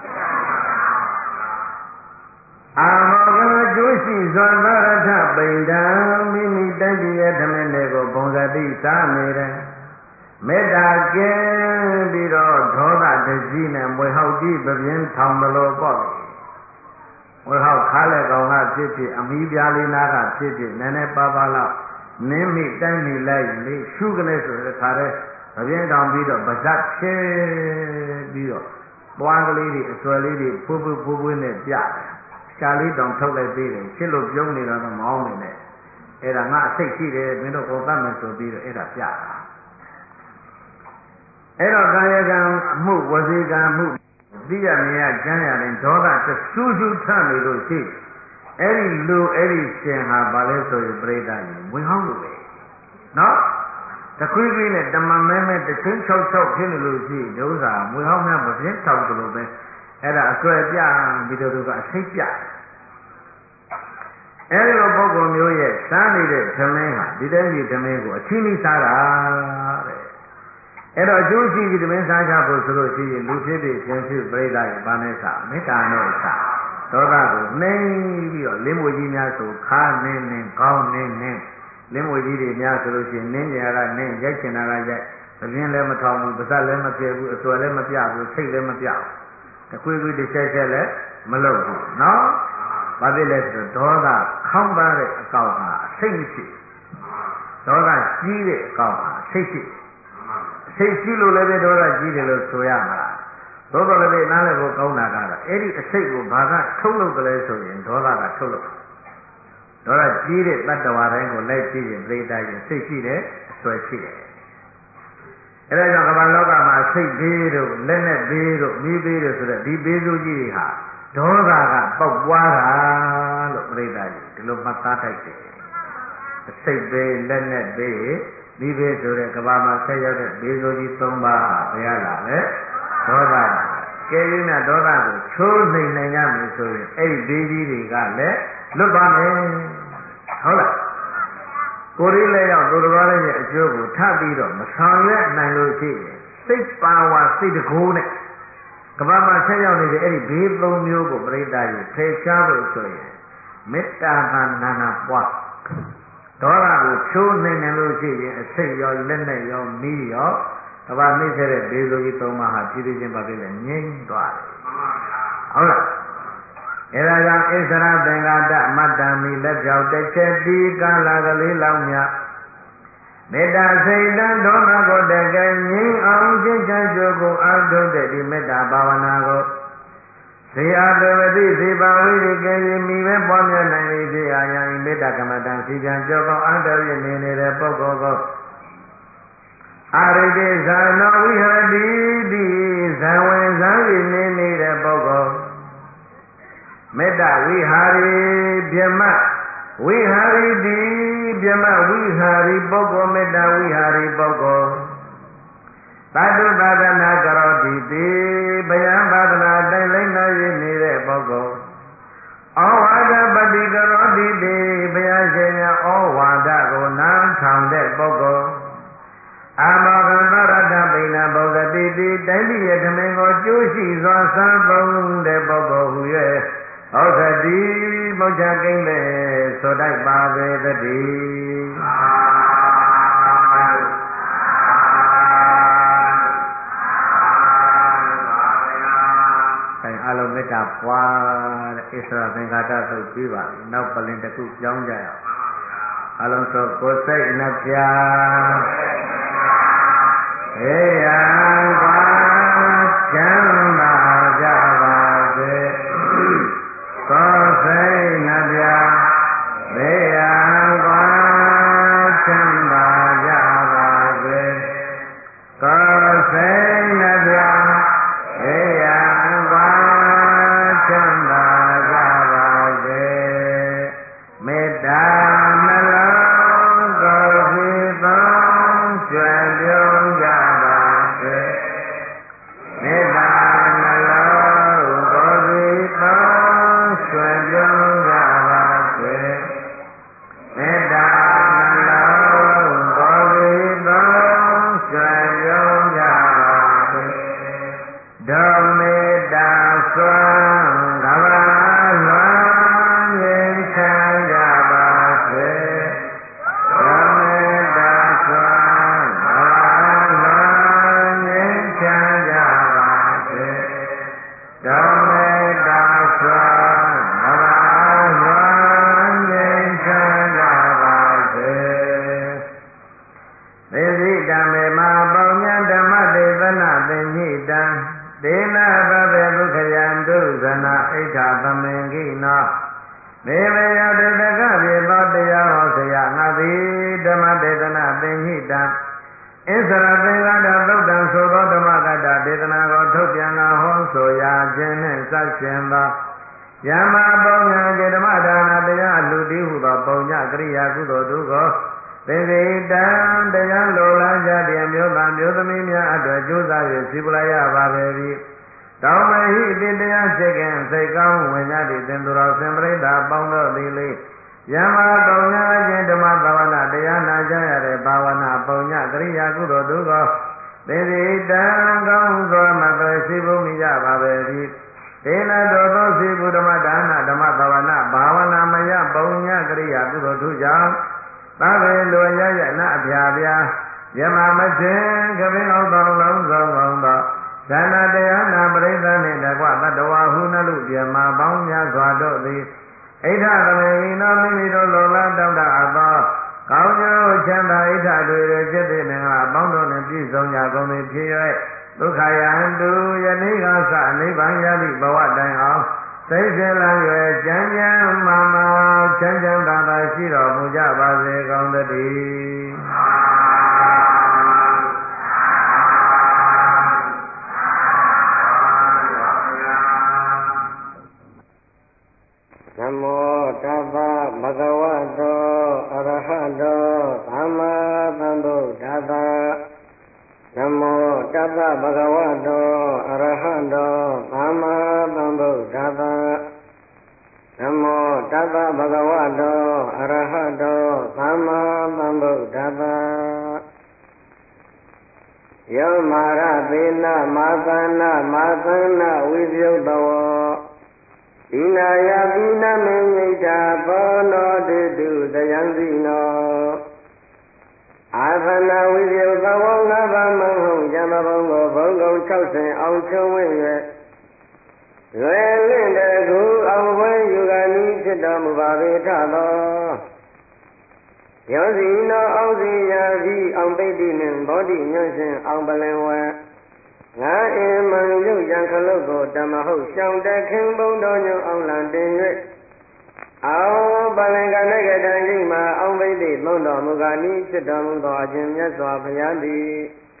အာမောကကျိုးရှိစွာသရထပိဋ္ဌံမိမိတိုင်းရဲ့တမင်းတွေကိုဘုံစတိစားနေတယ်မေတ္တာကင်းပြီးတော့ဒေါသတကြီးနဲ့မွေဟောက်ကြီးပြင်းထောင်မလို့ပေါ့မွေဟောက်ခါလက်ကောင်ကဖြစ်ဖြစ်အမီးပြားလေးနာကဖြစ်ဖြစ်နည်းနည်းပါးပါးလောက်နင်းမိတိုင်းမိလိုက်လေရှုကလေးဆိုတဲ့ခါတည်းဗပြင်းတောင်ပြီးတော့ဗဇတ်ချဲပြီးတော့ပွားကလေးတွေအစွဲလေးတွေဖိုးဖိုးဖိုးဖိုးနဲ့ပြတယ်ရှားလေးတောင်ထုတ်လိုက်သေးတယ်ချစ်လို့ပြုံးနေတော့မောင်းနေတယ်အဲ့ဒါငါအစိတ်ရှိတယ်မင်းတို့ကိုသတ်မယ်ဆိုပြီးတော့အဲ့ဒါပြတာအဲ့တော့ကာယကံအမှုဝစီကံမှုသိရမြင်ရကြမ်းရတဲ့ဒေါသတဆူးဆူးထနေလို့ရှိအဲ့ဒီလူအဲ့ဒီရှင်ဟာဘာလဲဆိုရင်ပြိဿကြီးဝင်ဟောင်းလို့ပဲနော်တခွေးခွေးနဲ့တမန်မဲမဲတချင်း၆၆ဖြစ်နေလို့ရှိဒုစရာဝင်ဟောင်းများမပြင်းတောက်တယ်လို့ပဲအဲ့ဒါအစွဲပြပြီးတော့သူကအစိတ်ပြအဲ့ဒီလိုပုဂ္ဂိုလ်မျိုးရဲ့စားနေတဲ့သမင်းဟာဒီတိုင်းဒီသမင်းကိုအချင်းကြီးစားတာတဲ့အဲ့တော့အကျိုးရှိပြီးသမင်းစားကြဖို့ဆိုလို့ရှိရင်လူဖြစ်ဖြစ်ရှင်ဖြစ်ပြိဿကြီးဘာနဲ့စားမေတ္တာနဲ့စားဒေါသကိုနှိမ်ပြီးတော့လင်းမွေကြီးများဆိုခါနင်းနင်းကောင်းနင်းနင်းလင်းမွေကြီးတွေများဆိုလို့ရှိရင်နင်းကြရတာနင်းရိုက်ချင်တာကရိုက်အပြင်းလည်းမထောင်ဘူးပါးစပ်လည်းမပြဲဘူးအစွဲလည်းမပြဘူးစိတ်လည်းမပြဘူးတခွေးခွေးတစ်ချက်ချက်လည်းမလုပ်ဘူးနော်ဘာဖြစ်လဲဆိုတော့ဒေါသခေါင်းသားတဲ့အကောင်ဟာစိတ်မရှိဒေါသကြီးတဲ့အကောင်ဟာစိတ်ရှိစိတ်ရှိလို့လည်းပဲဒေါသကြီးတယ်လို့ဆိုရမှာသို့တော်လည်းပဲနားလည်းကိုကောင်းတာကတော့အဲ့ဒီအစိတ်ကိုဘာကထုတ်လုပ်တယ်လဲဆိုရင်ဒေါသကထုတ်လုပ်ဒေါသကြီးတဲ့တတ္တဝါတိုင်းကိုလိုက်ကြည့်ရင်ပြိတ္တာရင်စိတ်ရှိတယ်အစွဲရှိတယ်အဲ့ဒါကြောင့်ကမ္ဘာလောကမှာစိတ်ဘေးတို့လက်နဲ့ဘေးတို့မိဘေးတို့ဆိုတဲ့ဒီဘေးစုကြီးတွေဟာဒေါသကပေါက်ပွားတာလို့ပြိတ္တာကြီးဒီလိုမှတ်သားတိုက်တယ်စိတ်ပဲလက်နဲ့ပဲဒီပဲဆိုတဲ့ကဘာမှာဆက်ရောက်တဲ့ဘေးဆိုကြီးသုံးပါးဟာဘယ်ရလာလဲဒေါသကဲရင်းနဲ့ဒေါသကိုချိုးနှိမ်နိုင်ရမယ်ဆိုရင်အဲ့ဒီဘေးကြီးတွေကလည်းလွတ်ပါမယ်ဟုတ်လားကိုယ်ရင်းလည်းရောက်သူတော်ဘာရဲ့အကျိုးကိုထပ်ပြီးတော့မဆောင်ရွက်နိုင်လို့ရှိရင်စိတ်ပါဝါစိတ်တကိုးနဲ့ကဘာမှာဆက်ရောက်နေတဲ့အဲ့ဒီဘေးသုံးမျိုးကိုပြိတ္တာကြီးဖယ်ရှားဖို့ဆိုရင်မေတ္တာဘာနာနာပွားဒေါသကိုချိုးနိုင်တယ်လို့ရှိရင်အစိတ်ရောလက်နဲ့ရောမီးရောကဘာနှိမ့်ခဲ့တဲ့ဘေးဆိုကြီးသုံးပါးဟာပြည်ပြည်ချင်းပါပြီလေငြိမ့်သွားတယ်ဟုတ်လားအဲဒါကြောင့်ဣသရသင်္ဃာတမတ္တမီလက်ပြောက်တစ်ချက်ဒီကာလကလေးလောက်မြမေတ္တာစိတ်တံဒေါသကိုတကယ်ငြိမ်းအောင်ကျင့်ကြံကြိုးကိုအားထုတ်တဲ့ဒီမေတ္တာဘာဝနာကိုဇေအတဝတိဇေဘာဝိရိကေယမိပဲပွားများနိုင်ပြီဖြစ်အာယံမေတ္တာကမ္မတံစီကံကြောကောအားထုတ်ရနေနေတဲ့ပုဂ္ဂိုလ်ကိုအာရိတေဇာနောဝိဟရတိတိဇံဝင်ဇံရည်နေနေတဲ့ပုဂ္ဂိုလ်မေတ္တာဝိဟာရီဗြဟ္မဝိဟာရီတိဗြဟ္မဝိဟာရီပုဂ္ဂိုလ်မေတ္တာဝိဟာရီပုဂ္ဂိုလ်သတ္တုသာသနာကရောတိတိဘယံသာသနာတိုင်လိုက်နိုင်နေတဲ့ပုဂ္ဂိုလ်ဩဝါဒပတိကရောတိတိဘုရားရှင်ရဲ့ဩဝါဒကိုနားထောင်တဲ့ပုဂ္ဂိုလ်အာမောကံသရတ္တပိဏဘုဒ္ဓတိတိတိုင်းပြည်ရဲ့ဓမင်းကိုကျိုးရှိစွာစံသုံးတဲ့ပုဂ္ဂိုလ်ဟူ၍ဩသတိမုတ်ချကိန်းလေဆိုတိုက်ပါပေတည်းအလုံးမေတ္တာပွားတဲ့ဣသရသင်္ဃာတသုတ်ပြီးပါပြီနောက်ပလင်တစ်ခုကြောင်းကြရအောင်အလုံးစုံကိုယ်စိတ်နှပြဟေးရန်ကွာချမ်းသာကြပါစေကိုယ်စိတ်နှပြဟေးရန်ကွာချမ်းသာကြပါစေကိုယ်စိတ်နှပြဟေးရန်ကွာချမ်းသာကြပါစေမေတ္တာနှလုံးကိုယ်စီသုံးကျွမ်းပြုံးကြပါစေမေတ္တာနှလုံးကိုယ်စီသုံးကျွမ်းပြုံးကြပါစေမေတ္တာနှလုံးကိုယ်စီသုံးကျွမ်းပြုံးကြပါစေဒုမေတ္တာစွမ်းကဘာလွန်ငြိမ်းချမ်းကြပါစေဒုမေတ္တာစွမ်းကဘာလွန်ငြိမ်းချမ်းကြပါစေဒုမေတ္တာစွမ်းကဘာလွန်ငြိမ်းချမ်းကြပါစေသေစိတံမေမပေါညဓမ္မတေသနာသင်္ညိတံဒေနာဘဗေဒုက္ခယံဒုဇနာဣဋ္ဌသမင်္ဂိနောမေဝယတေတကပြေသောတရားဟောဆရာငါသည်ဓမ္မဒေသနာသင်္ညိတံဣသရသင်္ဃာတသုတ်တံဆိုသောဓမ္မကတဒေသနာကိုထုတ်ပြန်လာဟောဆိုရာခြင်းနှင့်စရှင်သောယမပုံညာကေဓမ္မဒါနတရားအလှူတည်းဟုသောပုံညကရိယာကုသိုလ်တို့ကိုသင်္ကေတံတရားလိုလားကြတဲ့မျိုးသားမျိုးသမီးများအတွက်ကြိုးစား၍စီပလာရပါပဲ၏တောင်းမဟိတိတရားစိတ်ကံစိတ်ကောင်းဝင်ကြသည့်သင်သူတော်စင်ပရိသတ်ပေါင်းတို့သည်လေယမပုံညာခြင်းဓမ္မသဝနာတရားနာကြရတဲ့ဘာဝနာပုံညာကရိယာကုသိုလ်တို့ကိုသင်္ကေတံကောင်းစွာမသွေရှိဖို့မိကြပါပဲ၏ဒေနတော်သောစီဘုဓမ္မဒါနဓမ္မသဝနာဘာဝနာမယပုံညာကရိယာကုသိုလ်တို့ကြောင့်သဗ္ဗေလိုရရနအပြာပြာယမမထေကပင်အောင်သောလုံးစုံကုန်သောဇာနာတရားနာပရိသတ်နှင့်တကွတတ္တဝါဟုနှလုပြမပေါင်းများစွာတို့သည်ဣဋ္ဌသမေဟိနောမိမိတို့လိုလားတောင်းတအပ်သောကောင်းကျိုးချမ်းသာဣဋ္ဌတွေဖြစ်တဲ့ငါအပေါင်းတို့နှင့်ပြည့်စုံကြကုန်သည်ဖြစ်၍ဒုက္ခယံတုယနေ့ကစနိဗ္ဗာန်ရသည့်ဘဝတိုင်အောင်စိတ်ရှင်လန်း၍ကျမ်းကျမ်းမာမာချမ်းချမ်းသာသာရှိတော်မူကြပါစေကောင်းသတည်းနမောတဗ္ဗဗဂဝတောအရဟသဗ္ဗဝတောအရဟတောသမ္မာသမ္ဗုဒ္ဓတ္တနမောတတ္တဗုဒ္ဓဝါတောအရဟတောသမ္မာသမ္ဗုဒ္ဓတ္တယောမာရသေနမာသနာမာသနာဝိပယုတဝောဣနာယပိနမေညိတာဘောနောတေတုတယံစီနောအာသနာဝိပယုတဝောငါးပါးမဟုတ်ယမဘုံကိုဘုံကုန်၆ဆင်အောင်ချုံဝင့်၍ရွယ်လင့်တဲ့ခုအောင်ဝဲယူကနီးဖြစ်တော်မူပါပေထသောယောဇီနောအောင်စီယာပြီးအောင်ပိဋိနှင့်ဘောဓိညွန့်ရှင်အောင်ပလင်ဝဲငါအင်မံရုပ်ရန်ခလုတ်ကိုတမဟုတ်ရှောင်းတခင်ဘုံတော်ညွန့်အောင်လံတင်၍အောင်ပလင်ကလည်းကတန်ကြီးမှာအောင်ပိဋိသုံးတော်မူကနီးဖြစ်တော်မူသောအရှင်မြတ်စွာဘုရားသည်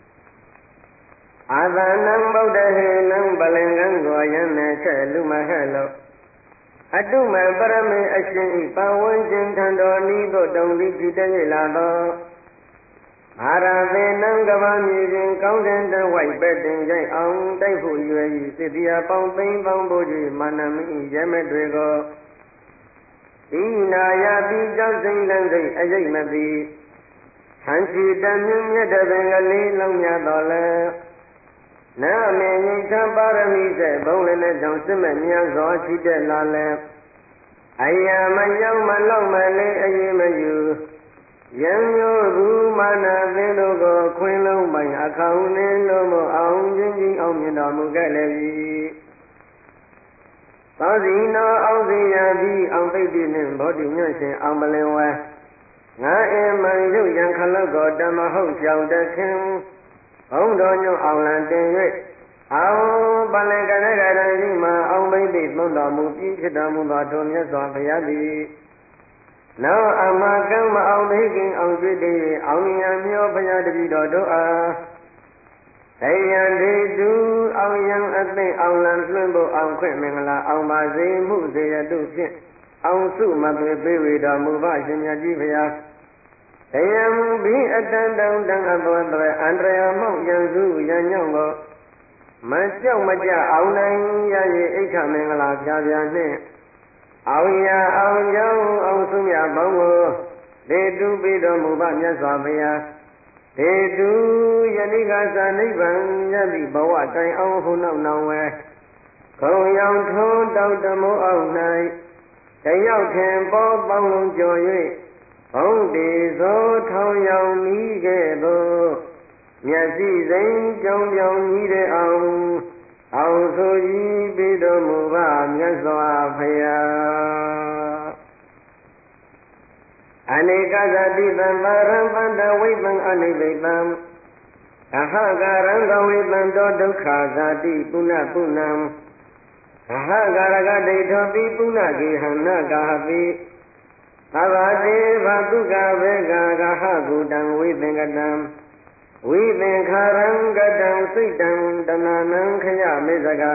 အာသနံဗုဒ္ဓဟေနံပလင်ကံကိုယံနေချက်လူမဟဲ့လို့အတုမပရမေအရှင်ဤပဝန်းကျင်ထံတော်ဤသို့တုံပြီးကြည်တည်လာသောအာရသေနံကဗာမြေတွင်ကောင်းတဲ့တဝိုက်ပဲ့တင်ရိုက်အောင်တိုက်ဖို့ရွယ်ဤစစ်တရားပေါင်းသိမ့်ပေါင်းဖို့၍မာနမိရဲမဲ့တွေကိုဤနာယတိကြောင့်စိမ့်လန်းစိတ်အယိတ်မသိဟန်ချီတမြင့်မြတ်တဲ့ပင်ကလေးလုံးမြတ်တော်လဲနာမေညိသပါရမီစေဘုံလည်းနဲ့ကြောင့်စစ်မဲ့မြတ်စွာချီတဲ့လာလဲအယမရောက်မလောက်မလေးအရေးမယူယံမျိုးသူမာနာသင်တို့ကိုခွင်းလုံးပိုင်အခေါင်နှင်းလို့မအောင်ချင်းချင်းအောင်မြင်တော်မူခဲ့လေပြီသောစီနောအောင်စီရပြီးအောင်သိတိနှင့်ဘောဓိညွန့်ရှင်အောင်ပလင်ဝဲငါအင်မံရုပ်ရန်ခလုတ်ကိုတမဟုတ်ကြောင်တခင်ဘုံတော်ညွန့်အောင်လံတင်၍အောင်ပလင်ကလည်းကတန်ကြီးမှာအောင်ပိဋိသုံးတော်မူပြီးဖြစ်တော်မူသောထိုမြတ်စွာဘုရားသည်နောအမကံမအောင်သိခင်အောင်တွေ့တည်းအောင်ရံမျောဘုရားတပည့်တော်တို့အားတေယံဒေတုအောင်ရံအသိအောင်လံလွှင့်ဖို့အောင်ခွင့်မင်္ဂလာအောင်ပါစေမှုစေရတုဖြင့်အောင်စုမသွေပေးဝေတော်မူပါရှင်မြတ်ကြီးဘုရားတေယံဘိအတန်တံတံအသွဲသွဲအန္တရာမောက်ရန်စုရန်ညောင်းကိုမကြောက်မကြအောင်နိုင်ရရဲ့အိဋ္ဌမင်္ဂလာဖြာဖြာနှင့်အောင်ရအောင်ကြောင်းအောင်စုမြပေါင်းကိုဒေတုပေးတော်မူပါမြတ်စွာဘုရားဒေတုယနေ့ကသာနိဗ္ဗာန်ရသည့်ဘဝတိုင်အောင်ဟုနောက်နောင်ဝဲခုံရောင်ထုံးတောက်တမိုးအောင်၌တယောက်ထင်ပေါ်ပေါင်းလုံးကျော်၍ဘုံတေသောထောင်ရောင်မိခဲ့သောမျက်စိစိမ်ကြောင်ကြောင်ကြီးတဲ့အောင်အောင်ဆိုကြီးပေးတော်မူပါမြတ်စွာဘုရားအနိကသတိတံပါရံပန္တဝိပံအနိဗ္ဗိတံအဟကာရံကဝိပံတောဒုက္ခဇာတိပုဏ္ဏပုဏ္ဏံအဟကာရကဒိဋ္ဌောပိပုဏ္ဏကေဟနကာပိသဗ္ဗတေဘသုကဘေကဂဟကုတံဝိသင်္ကတံဝိသင်္ခာရံကတံစိတ်တံတဏနံခယမေဇကာ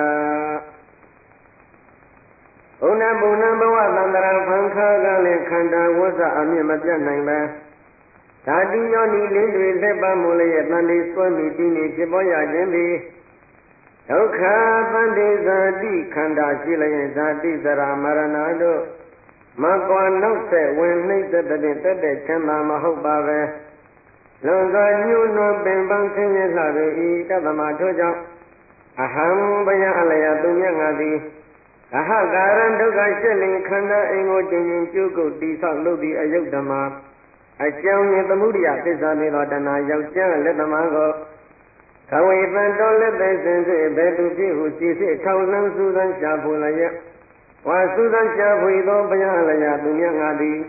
ဘုဏ္ဏဘုဏ္ဏဘဝသံတရာဖန်ခါကလည်းခန္ဓာဝဇ္ဇအမြင့်မပြတ်နိုင်ပဲဓာတိယောနိလင်းတွေလက်ပတ်မူလျက်တန်လေးစွဲမိတည်နေဖြစ်ပေါ်ရခြင်းသည်ဒုက္ခပန္တိဇာတိခန္ဓာရှိလျင်ဇာတိစရာမရဏတို့မကွာနောက်ဆက်ဝင်နှိမ့်သက်တဲ့တက်တဲ့ချမ်းသာမဟုတ်ပါပဲလွန်စွာညှို့နှောပင်ပန်းဆင်းရဲလှပေ၏တသမထို့ကြောင့်အဟံဘယအလယသူမြတ်ငါသည်အဟကာရံဒုက္ခရှက်လင်ခန္ဓာအိမ်ကိုတင်ရင်ကျုပ်ကိုတိဆောက်လုပ်သည့်အယုတ်ဓမ္မအကြောင်းရင်းသမုဒိယသစ္စာနေသောတဏှာယောက်ျားလက်သမားကိုခဝေပန်တော်လက်သက်စဉ်ဖြင့်ဘယ်သူဖြစ်ဟုစီစစ်ထောက်လှမ်းစူးစမ်းရှာဖွေလျက်ဝါစူးစမ်းရှာဖွေသောဘုရားလျာသူမြတ်ငါသည်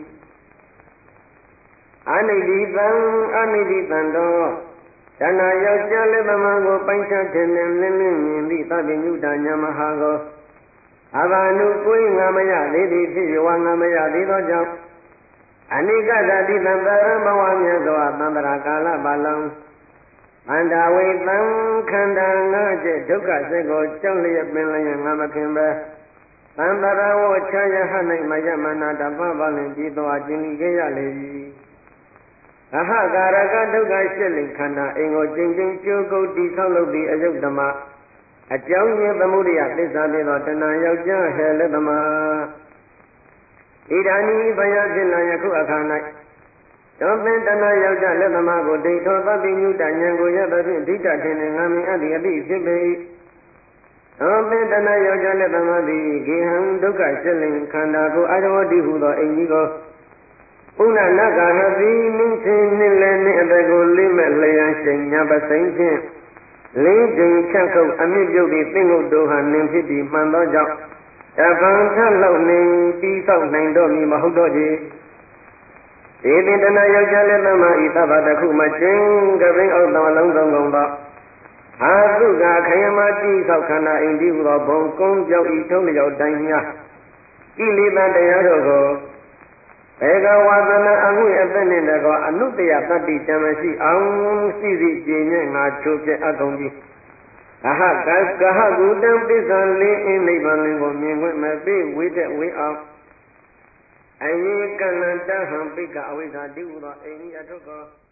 အနိတိတံအနိတိတံတော်တဏှာယောက်ျားလက်သမားကိုပိုင်းခြားခြင်းနဲ့လင်းလင်းမြင်သည့်သဗ္ဗညုတညာမဟာကိုအဘာနုကိုယ်ငါမရသေးသည်ဖြစ်၍ဝါငါမရသေးသောကြောင့်အနိကသတိတံပရံဘဝမြတ်စွာသံတရာကာလပါလုံးအန္တဝေတံခန္ဓာငါးချက်ဒုက္ခစိတ်ကိုကြောက်လျက်ပင်လျက်ငါမခင်ပဲသံတရာဝချာယဟ၌မယမနာတပ္ပပါလင်ကြည်တော်ခြင်းဤခဲ့ရလေ၏အဟကာရကဒုက္ခရှစ်လင်ခန္ဓာအိမ်ကိုကျင့်ချင်းကျိုးကုတ်တိဆောက်လုပ်သည့်အယုတ်ဓမ္မအကြောင်းရင်းသမုဒိယသစ္စာဖြစ်သောတဏှာယောက်ျားဟဲလက်သမာဣဒာနိဘယဖြစ်လာယခုအခါ၌တောပင်တဏှာယောက်ျားလက်သမာကိုဒိဋ္ဌောသဗ္ဗညုတဉာဏ်ကိုရသဖြင့်ဒိဋ္ဌထင်ငါမြင်အပ်သည့်အသည့်ဖြစ်ပေ၏တောပင်တဏှာယောက်ျားလက်သမာသည်ဂေဟံဒုက္ခရှစ်လင်ခန္ဓာကိုအာရဝတိဟုသောအိမ်ကြီးကိုဥဏနဂဟတိနင်းချင်းနှင့်လည်းနှင့်အတကိုလေးမဲ့လျံရှိန်ညာပစိမ့်ဖြင့်လေးကြိမ်ချက်ခုတ်အမြင့်ပြုတ်သည့်သင်္ကုတ်တို့ဟာနင်ဖြစ်ပြီးမှန်သောကြောင့်တပံထလောက်နေပြီးဆောက်နိုင်တော်မူမဟုတ်တော့ကြဒီပင်တဏယောက်ျားလည်းသမဤသဗ္ဗတခုမချင်းကပိအောက်တော်လုံးစုံကုန်သောအာသုကခယမတိဆောက်ခန္ဓာအိန္ဒိဟုသောဘုံကုန်းပြောက်ဤထုံးလျောက်တိုင်းများကိလေသာတရားတို့ကိုဘေကဝါသနာအမှုအသက်နှင့်တကောအနုတ္တယတတ္တိတမရှိအောင်စီစီပြင်းနဲ့ငါချိုးပြအကုန်ပြီးအဟကကဟကုတံပစ္စံလေးအင်းနိဗ္ဗာန်ကိုမြင်ခွင့်မပေးဝိတဲ့ဝိအောင်အယေကလန္တဟံပိကအဝိဇ္ဇာတိဟုသောအိန္ဒိယထုတ်ကော